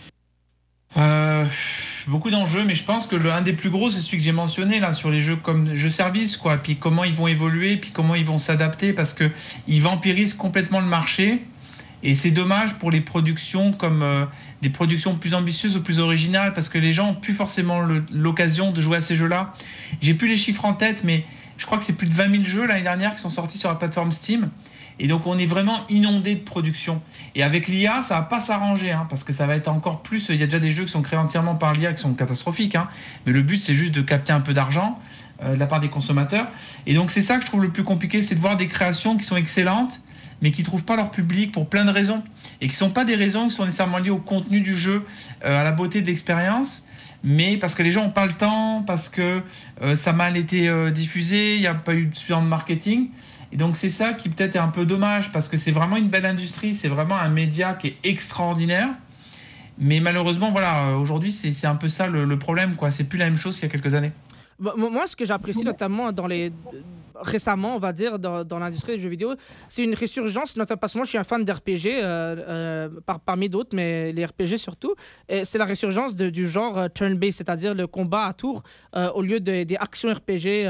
Euh, beaucoup d'enjeux, mais je pense que l'un des plus gros, c'est celui que j'ai mentionné, là, sur les jeux comme jeux service, quoi. Puis comment ils vont évoluer, puis comment ils vont s'adapter, parce qu'ils vampirisent complètement le marché. Et c'est dommage pour les productions comme euh, des productions plus ambitieuses ou plus originales parce que les gens n'ont plus forcément le, l'occasion de jouer à ces jeux-là. J'ai plus les chiffres en tête, mais je crois que c'est plus de vingt mille jeux l'année dernière qui sont sortis sur la plateforme Steam. Et donc on est vraiment inondé de production. Et avec l'I A, ça va pas s'arranger hein, parce que ça va être encore plus... Il y a déjà des jeux qui sont créés entièrement par l'I A qui sont catastrophiques. Hein, mais le but, c'est juste de capter un peu d'argent euh, de la part des consommateurs. Et donc c'est ça que je trouve le plus compliqué, c'est de voir des créations qui sont excellentes mais qui ne trouvent pas leur public pour plein de raisons. Et qui ne sont pas des raisons qui sont nécessairement liées au contenu du jeu, euh, à la beauté de l'expérience, mais parce que les gens n'ont pas le temps, parce que euh, ça a mal été euh, diffusé, il n'y a pas eu de suffisamment de marketing. Et donc c'est ça qui peut-être est un peu dommage, parce que c'est vraiment une belle industrie, c'est vraiment un média qui est extraordinaire. Mais malheureusement, voilà, aujourd'hui, c'est, c'est un peu ça le, le problème, quoi. C'est plus la même chose qu'il y a quelques années.
Moi, ce que j'apprécie notamment dans les... récemment, on va dire, dans, dans l'industrie des jeux vidéo, c'est une résurgence, notamment parce que moi, je suis un fan d'R P G, euh, euh, par, parmi d'autres, mais les R P G surtout. Et c'est la résurgence de, du genre euh, turn-based, c'est-à-dire le combat à tour, euh, au lieu de, des actions R P G euh,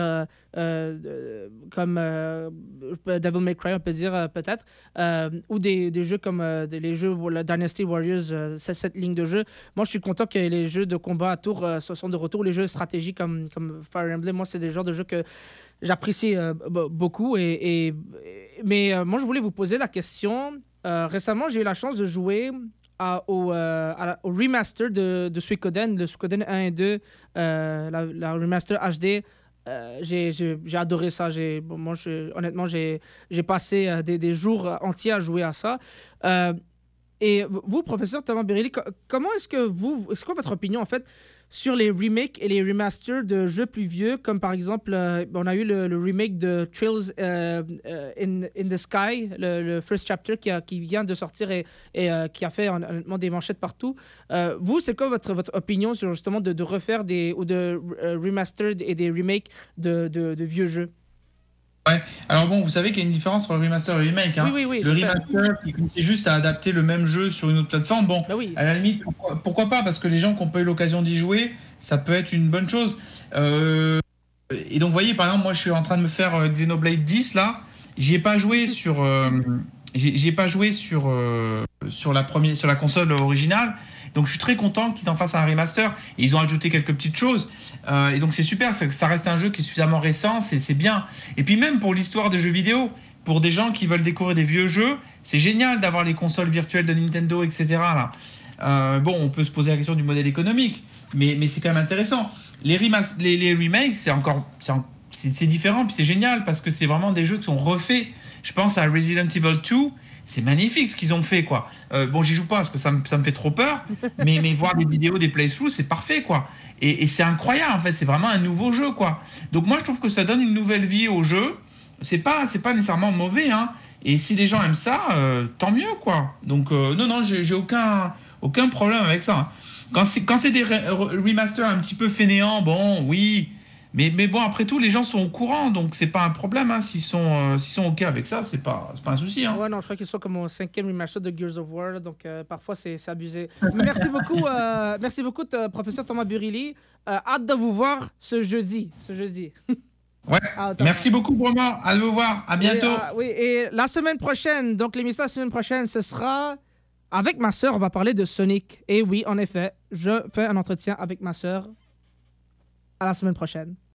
euh, comme euh, Devil May Cry, on peut dire euh, peut-être, euh, ou des, des jeux comme euh, des, les jeux la Dynasty Warriors, euh, cette, cette ligne de jeu. Moi, je suis content que les jeux de combat à tour euh, sont de retour. Les jeux stratégiques comme, comme Fire Emblem, moi, c'est des genres de jeux que j'apprécie euh, beaucoup. Et, et, mais euh, moi, je voulais vous poser la question. Euh, récemment, j'ai eu la chance de jouer à, au, euh, à la, au remaster de, de Suikoden, le Suikoden un et deux, euh, la, la remaster H D. Euh, j'ai, j'ai, j'ai adoré ça. J'ai, bon, moi, je, honnêtement, j'ai, j'ai passé euh, des, des jours entiers à jouer à ça. Euh, et vous, professeur Thomas Birilli, co- comment est-ce que vous... C'est quoi votre opinion, en fait, sur les remakes et les remasters de jeux plus vieux, comme par exemple, euh, on a eu le, le remake de Trails euh, euh, in, in the Sky, le, le first chapter qui, a, qui vient de sortir et, et euh, qui a fait honnêtement des manchettes partout. Euh, vous, c'est quoi votre, votre opinion sur justement de, de refaire des, ou de euh, remaster et des remakes de, de, de vieux jeux?
Ouais. Alors bon, vous savez qu'il y a une différence entre le remaster et le remake. Hein.
Oui, oui, oui.
Le
je sais.
remaster, qui consiste juste à adapter le même jeu sur une autre plateforme. Bon,
Ben oui.
à la limite, pourquoi, pourquoi pas? Parce que les gens qui n'ont pas eu l'occasion d'y jouer, ça peut être une bonne chose. Euh, et donc, vous voyez, par exemple, moi, je suis en train de me faire euh, Xenoblade dix, là. J'y ai pas joué sur... Euh, j'ai, j'ai pas joué sur, euh, sur, la première, sur la console originale. Donc, je suis très content qu'ils en fassent un remaster. Et ils ont ajouté quelques petites choses. Euh, et donc, c'est super. Ça, ça reste un jeu qui est suffisamment récent. C'est, c'est bien. Et puis, même pour l'histoire des jeux vidéo, pour des gens qui veulent découvrir des vieux jeux, c'est génial d'avoir les consoles virtuelles de Nintendo, et cetera. Là. Euh, bon, on peut se poser la question du modèle économique. Mais, mais c'est quand même intéressant. Les, remas- les, les remakes, c'est encore... C'est en, C'est, c'est différent, puis c'est génial parce que c'est vraiment des jeux qui sont refaits. Je pense à Resident Evil deux, c'est magnifique ce qu'ils ont fait, quoi. Euh, bon, j'y joue pas parce que ça me, ça me fait trop peur, mais, mais voir des vidéos, des playthroughs, c'est parfait, quoi. Et, et c'est incroyable, en fait, c'est vraiment un nouveau jeu, quoi. Donc moi, je trouve que ça donne une nouvelle vie au jeu. C'est pas, c'est pas nécessairement mauvais, hein. Et si les gens aiment ça, euh, tant mieux, quoi. Donc euh, non, non, j'ai, j'ai aucun, aucun problème avec ça. Hein. Quand c'est, quand c'est des re- remasters un petit peu fainéants, bon, oui. Mais, mais bon, après tout, les gens sont au courant, donc c'est pas un problème. Hein. S'ils sont, euh, s'ils sont OK avec ça, c'est pas, c'est pas un souci. Hein.
Ouais, non, je crois qu'ils sont comme au cinquième remaster de Gears of War, là, donc euh, parfois c'est, c'est abusé. Mais merci beaucoup, euh, merci beaucoup, t- professeur Thomas Birilli. Euh, hâte de vous voir ce jeudi. Ce jeudi.
Ouais.
Ah, attends.
Merci beaucoup, Romain. À vous voir. À bientôt.
Oui, euh, oui, et la semaine prochaine, donc l'émission la semaine prochaine, ce sera avec ma sœur. On va parler de Sonic. Et oui, en effet, je fais un entretien avec ma sœur. À la semaine prochaine.